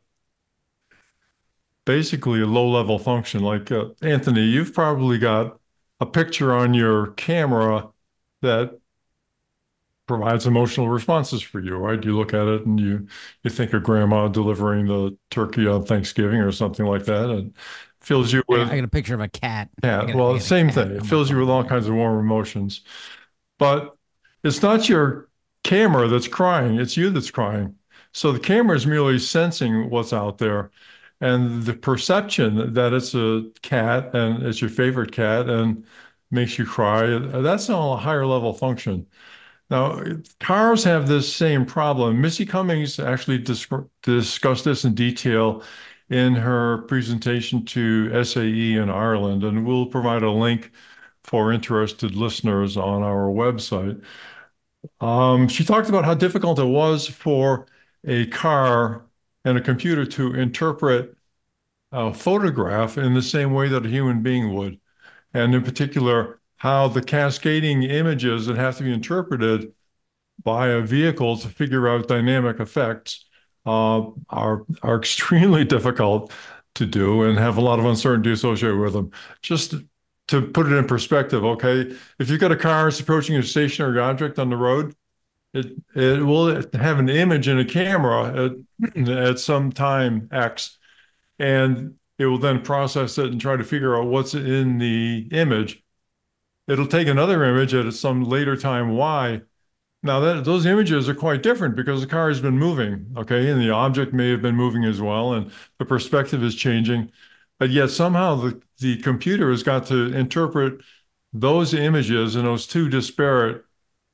basically a low-level function. Like uh, Anthony, you've probably got a picture on your camera that provides emotional responses for you, right? You look at it and you you think of grandma delivering the turkey on Thanksgiving or something like that, and fills you I, with I got a picture of a cat. I cat. got- I Well, got a same cat thing. on It my fills you with all phone. kinds of warm emotions. But it's not your camera that's crying, it's you that's crying. So the camera is merely sensing what's out there. And the perception that it's a cat and it's your favorite cat and makes you cry, that's all a higher level function. Now, cars have this same problem. Missy Cummings actually dis discussed this in detail in her presentation to S A E in Ireland, and we'll provide a link for interested listeners on our website. Um, she talked about how difficult it was for a car and a computer to interpret a photograph in the same way that a human being would. And in particular, how the cascading images that have to be interpreted by a vehicle to figure out dynamic effects uh, are, are extremely difficult to do and have a lot of uncertainty associated with them. Just to put it in perspective, okay, if you've got a car that's approaching a stationary object on the road, it it will have an image in a camera at, at some time X, and it will then process it and try to figure out what's in the image. It'll take another image at some later time Y. Now that those images are quite different because the car has been moving, okay, and the object may have been moving as well, and the perspective is changing, but yet somehow the, the computer has got to interpret those images in those two disparate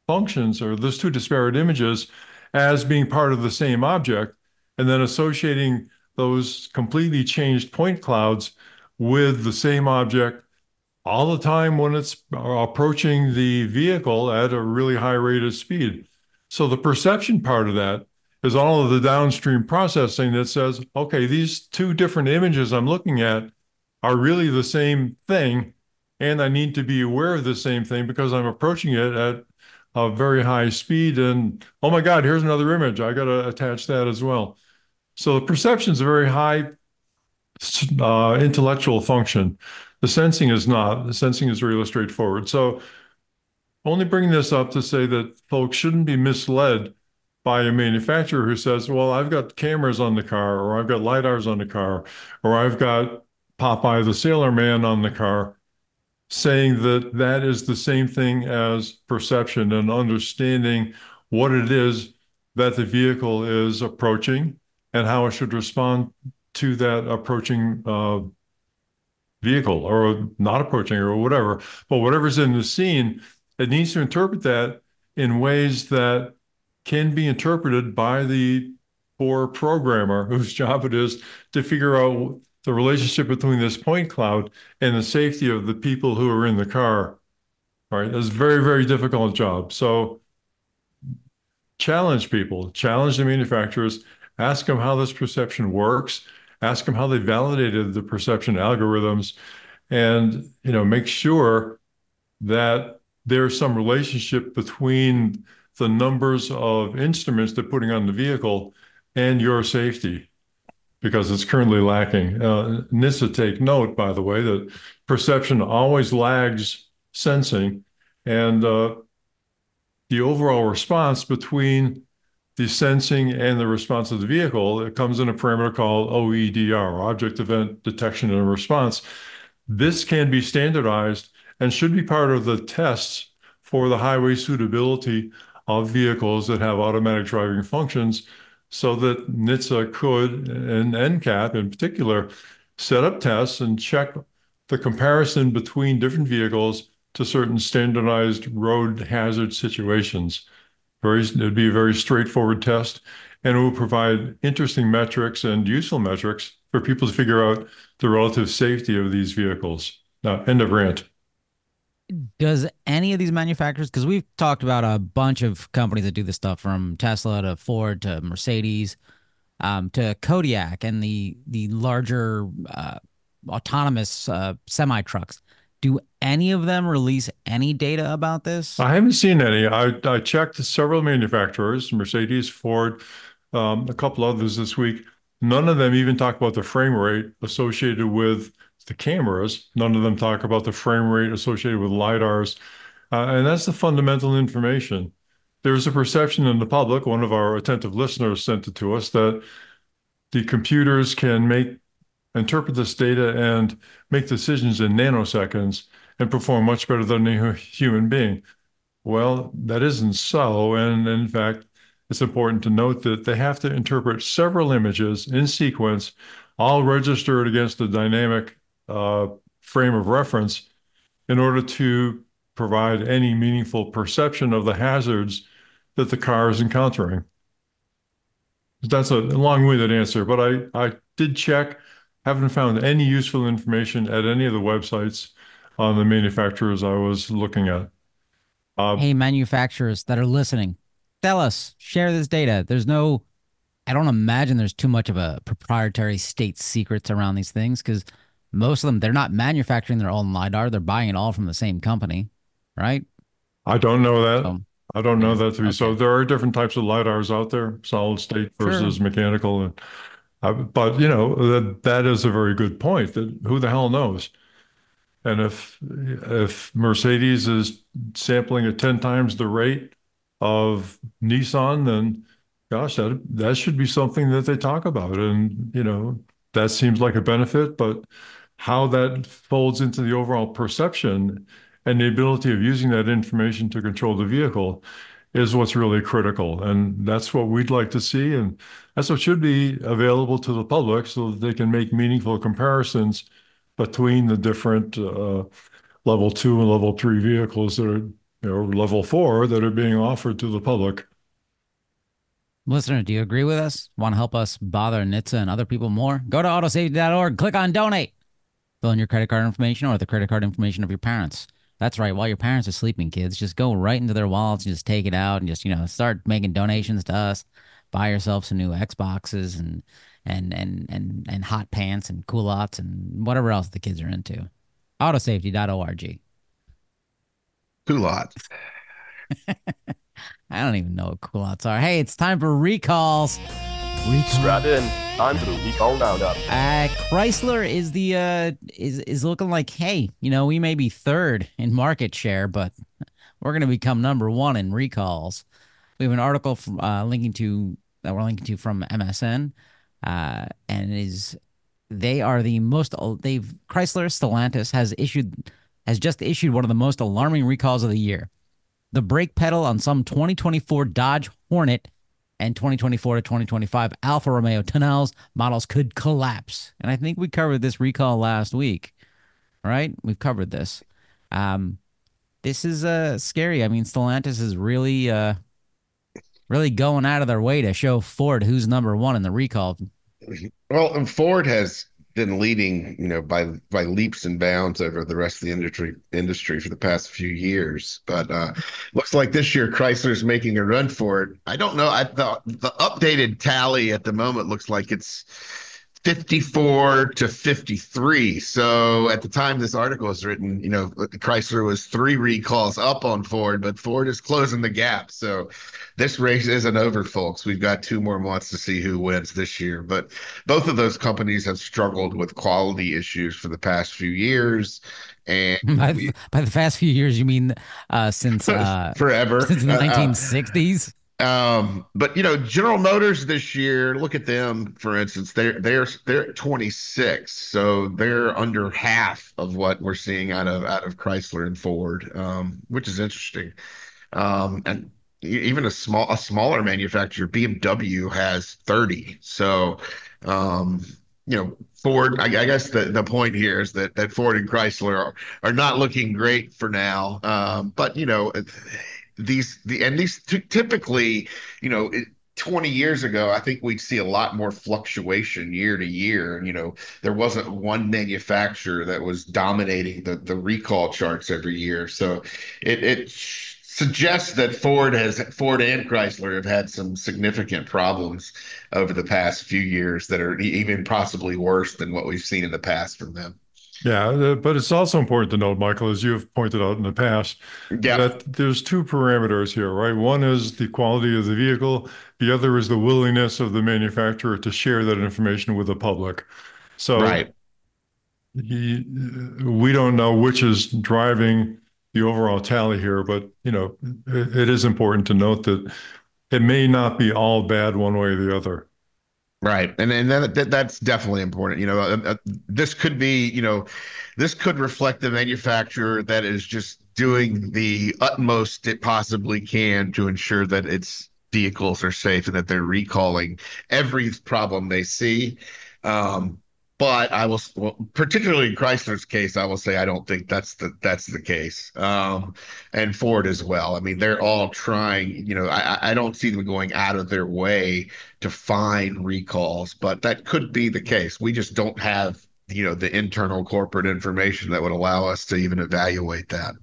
functions or those two disparate images as being part of the same object, and then associating those completely changed point clouds with the same object all the time when it's approaching the vehicle at a really high rate of speed. So the perception part of that is all of the downstream processing that says, okay, these two different images I'm looking at are really the same thing, and I need to be aware of the same thing because I'm approaching it at a very high speed. And oh my God, here's another image. I got to attach that as well. So the perception is a very high uh, intellectual function. The sensing is not. The sensing is really straightforward. So only bringing this up to say that folks shouldn't be misled by a manufacturer who says, well, I've got cameras on the car, or I've got LiDARs on the car, or I've got Popeye the Sailor Man on the car, saying that that is the same thing as perception and understanding what it is that the vehicle is approaching and how it should respond to that approaching uh, vehicle or not approaching or whatever. But whatever's in the scene, it needs to interpret that in ways that can be interpreted by the poor programmer whose job it is to figure out the relationship between this point cloud and the safety of the people who are in the car. All right, it's a very, very difficult job. So challenge people, challenge the manufacturers, ask them how this perception works, ask them how they validated the perception algorithms, and you know, make sure that there's some relationship between the numbers of instruments they're putting on the vehicle and your safety, because it's currently lacking. Uh, NHTSA take note, by the way, that perception always lags sensing, and uh, the overall response between the sensing and the response of the vehicle, it comes in a parameter called O E D R, Object Event Detection and Response. This can be standardized and should be part of the tests for the highway suitability of vehicles that have automatic driving functions, so that NHTSA could, and N C A P in particular, set up tests and check the comparison between different vehicles to certain standardized road hazard situations. Very, it'd be a very straightforward test, and it will provide interesting metrics and useful metrics for people to figure out the relative safety of these vehicles. Now, end of rant. Does any of these manufacturers, because we've talked about a bunch of companies that do this stuff, from Tesla to Ford to Mercedes, um, to Kodiak and the the larger uh, autonomous uh, semi trucks. Do any of them release any data about this? I haven't seen any. I, I checked several manufacturers, Mercedes, Ford, um, a couple others this week. None of them even talk about the frame rate associated with the cameras. None of them talk about the frame rate associated with LiDARs. Uh, and that's the fundamental information. There's a perception in the public, one of our attentive listeners sent it to us, that the computers can make interpret this data and make decisions in nanoseconds and perform much better than a human being. Well, that isn't so. And in fact, it's important to note that they have to interpret several images in sequence, all registered against a dynamic uh, frame of reference, in order to provide any meaningful perception of the hazards that the car is encountering. That's a long-winded answer, but I, I did check. Haven't found any useful information at any of the websites on the manufacturers I was looking at. Uh, Hey, manufacturers that are listening, tell us, share this data. There's no, I don't imagine there's too much of a proprietary state secrets around these things, because most of them, they're not manufacturing their own LiDAR. They're buying it all from the same company, right? I don't know that. So, I don't know yeah, that to be so. okay. There are different types of LiDARs out there, solid state versus Sure. mechanical. And, uh, but, you know, that, that is a very good point, that who the hell knows? And if if Mercedes is sampling at ten times the rate of Nissan, then gosh, that that should be something that they talk about. And, you know, that seems like a benefit, but how that folds into the overall perception and the ability of using that information to control the vehicle is what's really critical. And that's what we'd like to see. And that's what should be available to the public so that they can make meaningful comparisons between the different uh, level two and level three vehicles that are you know, level four that are being offered to the public. Listener, do you agree with us? Want to help us bother N H T S A and other people more? Go to autosafety dot org, click on donate. Fill in your credit card information or the credit card information of your parents. That's right. While your parents are sleeping, kids, just go right into their wallets and just take it out and just, you know, start making donations to us. Buy yourself some new Xboxes and and and and and hot pants and culottes and whatever else the kids are into. autosafety dot org. Too lot. I don't even know what culottes are. Hey, it's time for recalls. Recall. Strap in. Time for the recall roundup. Uh, Chrysler is the uh is is looking like, hey, you know, we may be third in market share, but we're going to become number one in recalls. We have an article from uh, linking to that we're linking to from M S N, uh, and it is they are the most they've Chrysler Stellantis has issued has just issued one of the most alarming recalls of the year. The brake pedal on some twenty twenty-four Dodge Hornet and twenty twenty-four to twenty twenty-five Alfa Romeo Tonales models could collapse. And I think we covered this recall last week, right? We've covered this. Um, this is uh, scary. I mean, Stellantis is really, uh, really going out of their way to show Ford who's number one in the recall. Well, and Ford has been leading, you know, by by leaps and bounds over the rest of the industry industry for the past few years. But uh, looks like this year Chrysler's making a run for it. I don't know. I the the updated tally at the moment looks like it's fifty-four to fifty-three. So at the time this article was written, you know, Chrysler was three recalls up on Ford, but Ford is closing the gap. So this race isn't over, folks. We've got two more months to see who wins this year. But both of those companies have struggled with quality issues for the past few years. And by, the, by the past few years, you mean uh, since uh, forever, since the uh, nineteen sixties? Um, but you know, General Motors this year, look at them, for instance, they're they're they're at twenty-six, so they're under half of what we're seeing out of out of Chrysler and Ford, um, which is interesting. Um, and e- even a small a smaller manufacturer, B M W, has thirty. So, um, you know, Ford, I, I guess the, the point here is that that Ford and Chrysler are, are not looking great for now. Um, but you know, these the and these t- typically, you know, it, twenty years ago, I think we'd see a lot more fluctuation year to year. You know, there wasn't one manufacturer that was dominating the the recall charts every year. So it it suggests that Ford has Ford and Chrysler have had some significant problems over the past few years that are e- even possibly worse than what we've seen in the past from them. Yeah, uh, but it's also important to note, Michael, as you've pointed out in the past, Yeah, that there's two parameters here, right? One is the quality of the vehicle. The other is the willingness of the manufacturer to share that information with the public. So right. he, we don't know which is driving the overall tally here, but you know, it, it is important to note that it may not be all bad one way or the other. Right. And and that, that that's definitely important. You know, uh, uh, this could be, you know, this could reflect the manufacturer that is just doing the utmost it possibly can to ensure that its vehicles are safe and that they're recalling every problem they see. Um, but I will, well, particularly in Chrysler's case, I will say I don't think that's the that's the case. Um, and Ford as well. I mean, they're all trying. You know, I I don't see them going out of their way to find recalls, but that could be the case. We just don't have, you know, the internal corporate information that would allow us to even evaluate that.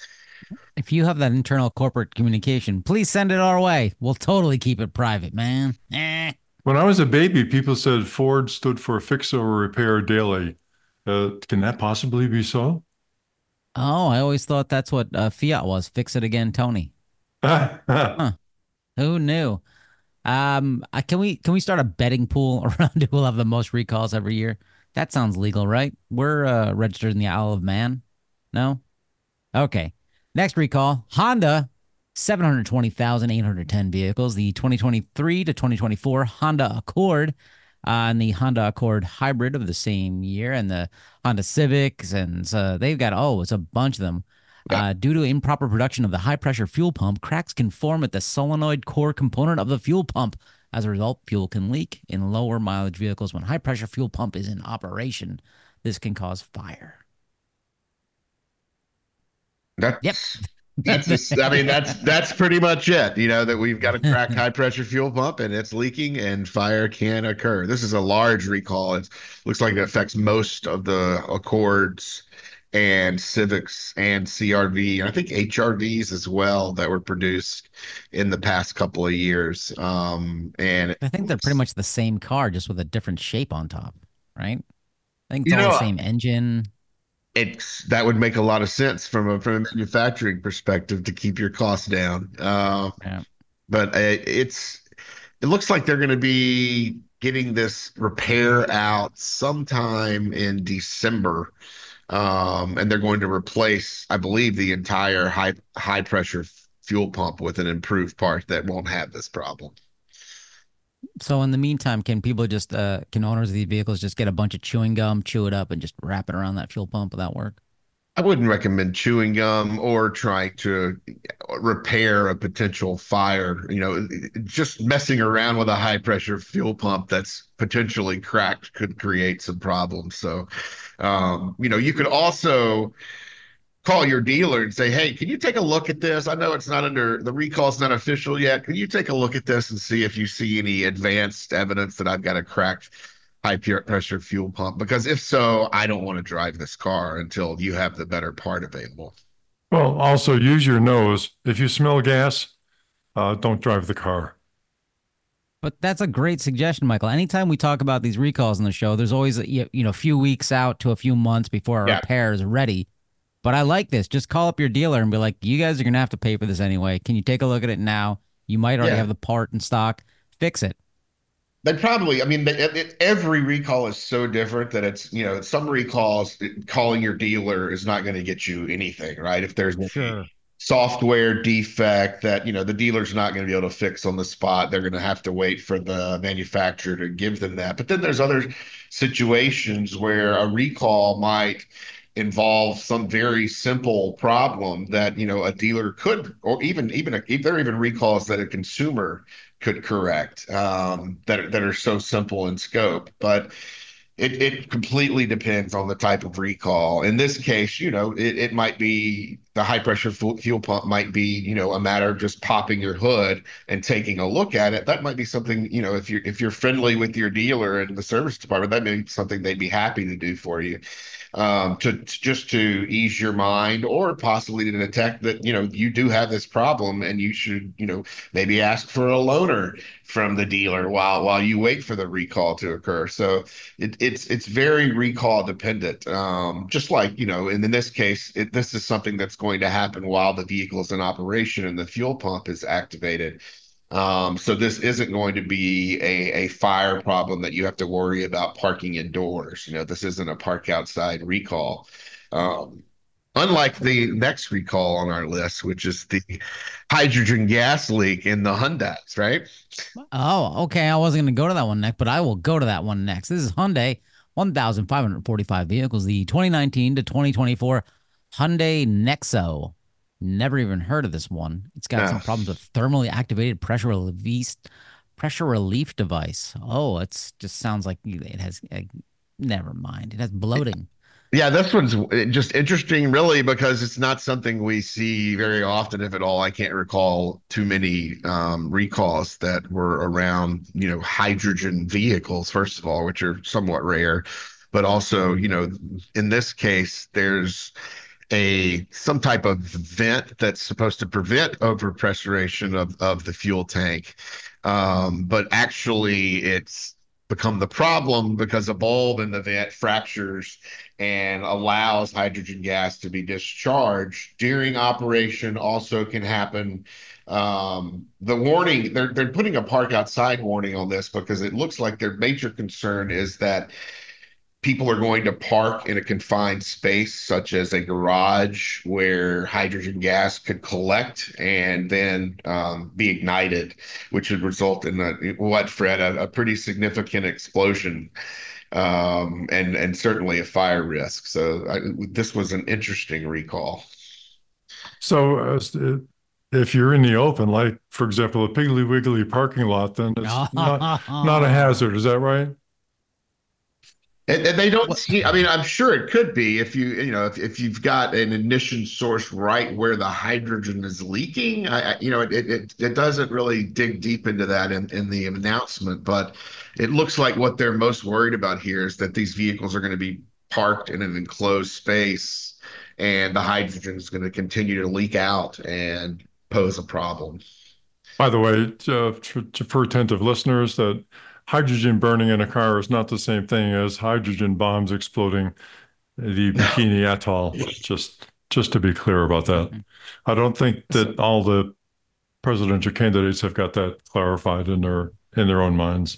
If you have that internal corporate communication, please send it our way. We'll totally keep it private, man. Eh. When I was a baby, people said Ford stood for fix or repair daily. Uh, can that possibly be so? Oh, I always thought that's what uh, Fiat was. Fix it again, Tony. Huh. Who knew? Um, uh, can we can we start a betting pool around who will have the most recalls every year? That sounds legal, right? We're uh, registered in the Isle of Man. No? Okay. Next recall, Honda, seven hundred twenty thousand eight hundred ten vehicles. The twenty twenty-three to twenty twenty-four Honda Accord, uh, and the Honda Accord Hybrid of the same year, and the Honda Civics, and uh, they've got, oh, it's a bunch of them. Yeah. Uh, due to improper production of the high-pressure fuel pump, cracks can form at the solenoid core component of the fuel pump. As a result, fuel can leak in lower mileage vehicles when high-pressure fuel pump is in operation. This can cause fire. Yep. That's That's just, I mean, that's that's pretty much it. You know, that we've got a cracked high pressure fuel pump and it's leaking and fire can occur. This is a large recall. It looks like it affects most of the Accords and Civics and C R V, and I think H R Vs as well that were produced in the past couple of years. Um, and I think they're pretty much the same car, just with a different shape on top, right? I think it's you all the know, same engine. it's that would make a lot of sense from a from a manufacturing perspective to keep your costs down. Uh, Yeah. but uh, it's it looks like they're going to be getting this repair out sometime in December. Um, and they're going to replace, I believe, the entire high high pressure fuel pump with an improved part that won't have this problem. So in the meantime, can people just uh can owners of these vehicles just get a bunch of chewing gum, chew it up, and just wrap it around that fuel pump? Would that work? I wouldn't recommend chewing gum or trying to repair a potential fire. You know, just messing around with a high pressure fuel pump that's potentially cracked could create some problems. So, um, you know, you could also call your dealer and say, "Hey, can you take a look at this? I know it's not under the recall's not official yet. Can you take a look at this and see if you see any advanced evidence that I've got a cracked high pressure fuel pump? Because if so, I don't want to drive this car until you have the better part available." Well, also use your nose. If you smell gas, uh, don't drive the car. But that's a great suggestion, Michael. Anytime we talk about these recalls on the show, there's always a, you you know, a few weeks out to a few months before our Yeah. repair is ready. But I like this. Just call up your dealer and be like, "You guys are gonna have to pay for this anyway. Can you take a look at it now? You might already Yeah. have the part in stock. Fix it." They probably, I mean, they, it, every recall is so different that it's, you know, some recalls, it- calling your dealer is not going to get you anything, right? If there's a Sure. software defect that, you know, the dealer's not going to be able to fix on the spot, they're going to have to wait for the manufacturer to give them that. But then there's other situations where a recall might involve some very simple problem that, you know, a dealer could, or even, even, a, there are even recalls that a consumer could correct, um, that are, that are so simple in scope. But it, it completely depends on the type of recall. In this case, you know, it, it might be the high pressure fuel, fuel pump might be, you know, a matter of just popping your hood and taking a look at it. That might be something, you know, if you're if you're friendly with your dealer and the service department, that may be something they'd be happy to do for you, um, to, to just to ease your mind, or possibly to detect that, you know, you do have this problem and you should, you know, maybe ask for a loaner from the dealer while while you wait for the recall to occur. So it, it's it's very recall dependent. Um, just like, you know, and in this case, it, this is something that's going to happen while the vehicle is in operation and the fuel pump is activated. Um, so this isn't going to be a, a fire problem that you have to worry about parking indoors. You know, this isn't a park outside recall. Um, Unlike the next recall on our list, which is the hydrogen gas leak in the Hyundais, right? Oh, okay. I wasn't going to go to that one next, but I will go to that one next. This is Hyundai, one thousand five hundred forty-five vehicles, the twenty nineteen to twenty twenty-four Hyundai Nexo. Never even heard of this one. It's got No. some problems with thermally activated pressure release pressure relief device. Oh, it's just sounds like it has. Uh, never mind. It has bloating. Yeah, this one's just interesting, really, because it's not something we see very often, if at all. I can't recall too many um, recalls that were around, you know, hydrogen vehicles, first of all, which are somewhat rare. But also, you know, in this case, there's a some type of vent that's supposed to prevent overpressuration of, of the fuel tank. Um, but actually, it's become the problem because a bulb in the vent fractures and allows hydrogen gas to be discharged during operation. Also can happen. Um, the warning, they're they're putting a park outside warning on this because it looks like their major concern is that people are going to park in a confined space, such as a garage, where hydrogen gas could collect and then um, be ignited, which would result in a, what, Fred, a, a pretty significant explosion, um, and and certainly a fire risk. So I, this was an interesting recall. So uh, if you're in the open, like, for example, a Piggly Wiggly parking lot, then it's not, not a hazard. Is that right? And, and they don't see, I mean, I'm sure it could be if you, you know, if, if you've got an ignition source right where the hydrogen is leaking. I, I you know, it, it it doesn't really dig deep into that in, in the announcement, but it looks like what they're most worried about here is that these vehicles are going to be parked in an enclosed space and the hydrogen is going to continue to leak out and pose a problem. By the way, uh, to, to, for attentive listeners, that hydrogen burning in a car is not the same thing as hydrogen bombs exploding the Bikini Atoll. Just, just to be clear about that. I don't think that all the presidential candidates have got that clarified in their in their own minds.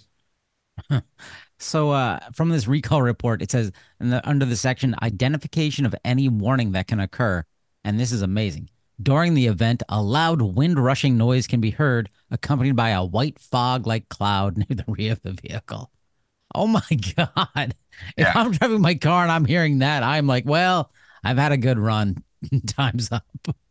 So, uh, from this recall report, it says in the, under the section identification of any warning that can occur, and this is amazing. During the event, a loud wind rushing noise can be heard, accompanied by a white fog-like cloud near the rear of the vehicle. Oh my God. If Yeah. I'm driving my car and I'm hearing that, I'm like, well, I've had a good run. Time's up.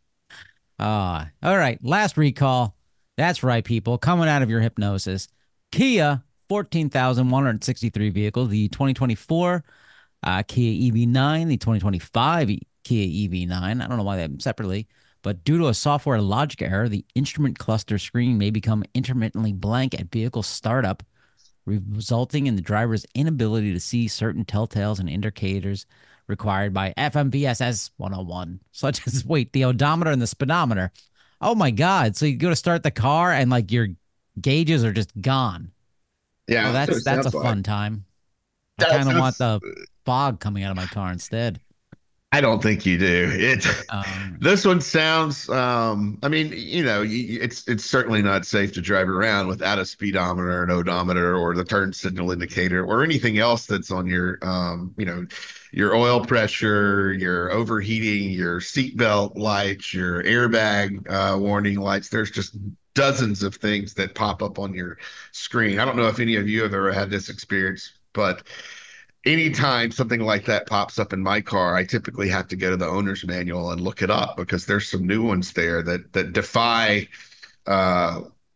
Uh, all right. Last recall. That's right, people. Coming out of your hypnosis. Kia, fourteen thousand one hundred sixty-three vehicles. The twenty twenty-four uh, Kia E V nine, the twenty twenty-five Kia E V nine. I don't know why they have them separately. But due to a software logic error, the instrument cluster screen may become intermittently blank at vehicle startup, resulting in the driver's inability to see certain telltales and indicators required by F M V S S one oh one, such as, wait, the odometer and the speedometer. Oh my God. So you go to start the car and like your gauges are just gone. Yeah, Well, that's what that's it that's a sounds fun like. time. I That kind of want sounds- the fog coming out of my car instead. I don't think you do. It Um, this one sounds um I mean, you know, you, it's it's certainly not safe to drive around without a speedometer, an odometer, or the turn signal indicator, or anything else that's on your um, you know, your oil pressure, your overheating, your seatbelt lights, your airbag uh, warning lights. There's just dozens of things that pop up on your screen. I don't know if any of you have ever had this experience, but anytime something like that pops up in my car, I typically have to go to the owner's manual and look it up because there's some new ones there that that defy uh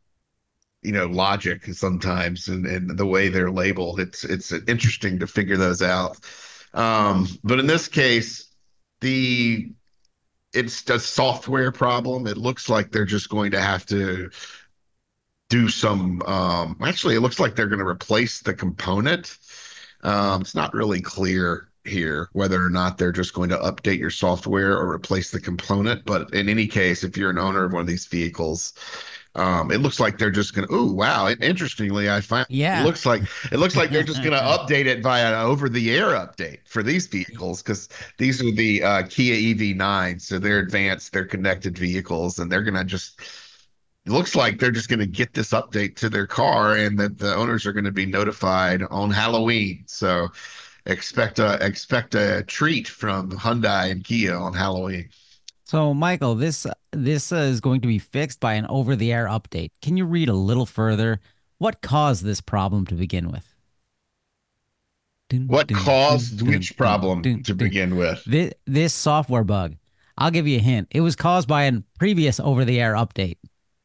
you know logic sometimes and, and the way they're labeled. It's it's interesting to figure those out. Um, but in this case, the it's a software problem. It looks like they're just going to have to do some um actually it looks like they're going to replace the component. Um, it's not really clear here whether or not they're just going to update your software or replace the component. But in any case, if you're an owner of one of these vehicles, um, it looks like they're just going to. Oh, wow! Interestingly, I find Yeah. it looks like it looks like they're just going to update it via an over-the-air update for these vehicles because these are the uh, Kia E V nine, so they're advanced, they're connected vehicles, and they're going to just. It looks like they're just going to get this update to their car and that the owners are going to be notified on Halloween. So expect a expect a treat from Hyundai and Kia on Halloween. So, Michael, this this uh, is going to be fixed by an over-the-air update. Can you read a little further? What caused this problem to begin with? Dun, What dun, caused dun, which dun, problem dun, to dun. begin with? This, this software bug. I'll give you a hint. It was caused by a previous over-the-air update.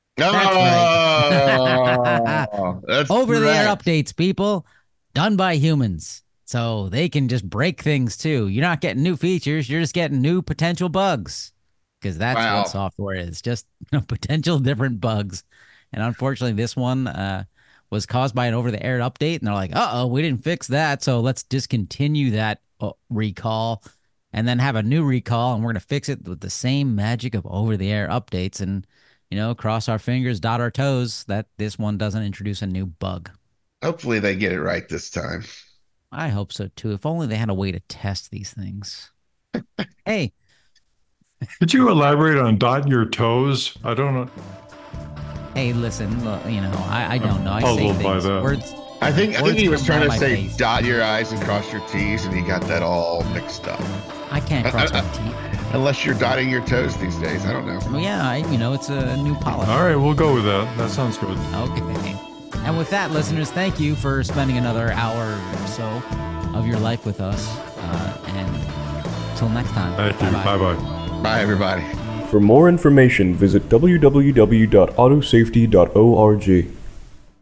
right. Oh, that's Over-the-air correct. updates, people, done by humans. So they can just break things too. You're not getting new features. You're just getting new potential bugs because that's Wow. what software is, just potential different bugs. And unfortunately, this one uh, was caused by an over-the-air update. And they're like, uh-oh, we didn't fix that. So let's discontinue that uh, recall and then have a new recall. And we're going to fix it with the same magic of over-the-air updates. And, you know, cross our fingers, dot our toes that this one doesn't introduce a new bug. Hopefully they get it right this time. I hope so too. If only they had a way to test these things. Hey, Could you elaborate on dot your toes? I don't know. hey, listen, look, you know, I, I don't know. I say Puzzled by things, that. words. I think I Words think he was come trying by to my say face. dot your I's and cross your T's, and he got that all mixed up. I can't cross my teeth. Unless you're dotting your toes these days. I don't know. Well, yeah, I, you know, it's a new policy. All right, we'll go with that. That sounds good. Okay. And with that, listeners, thank you for spending another hour or so of your life with us. Uh, and until next time. Thank you. bye-bye. Bye bye. Bye, everybody. For more information, visit w w w dot autosafety dot org.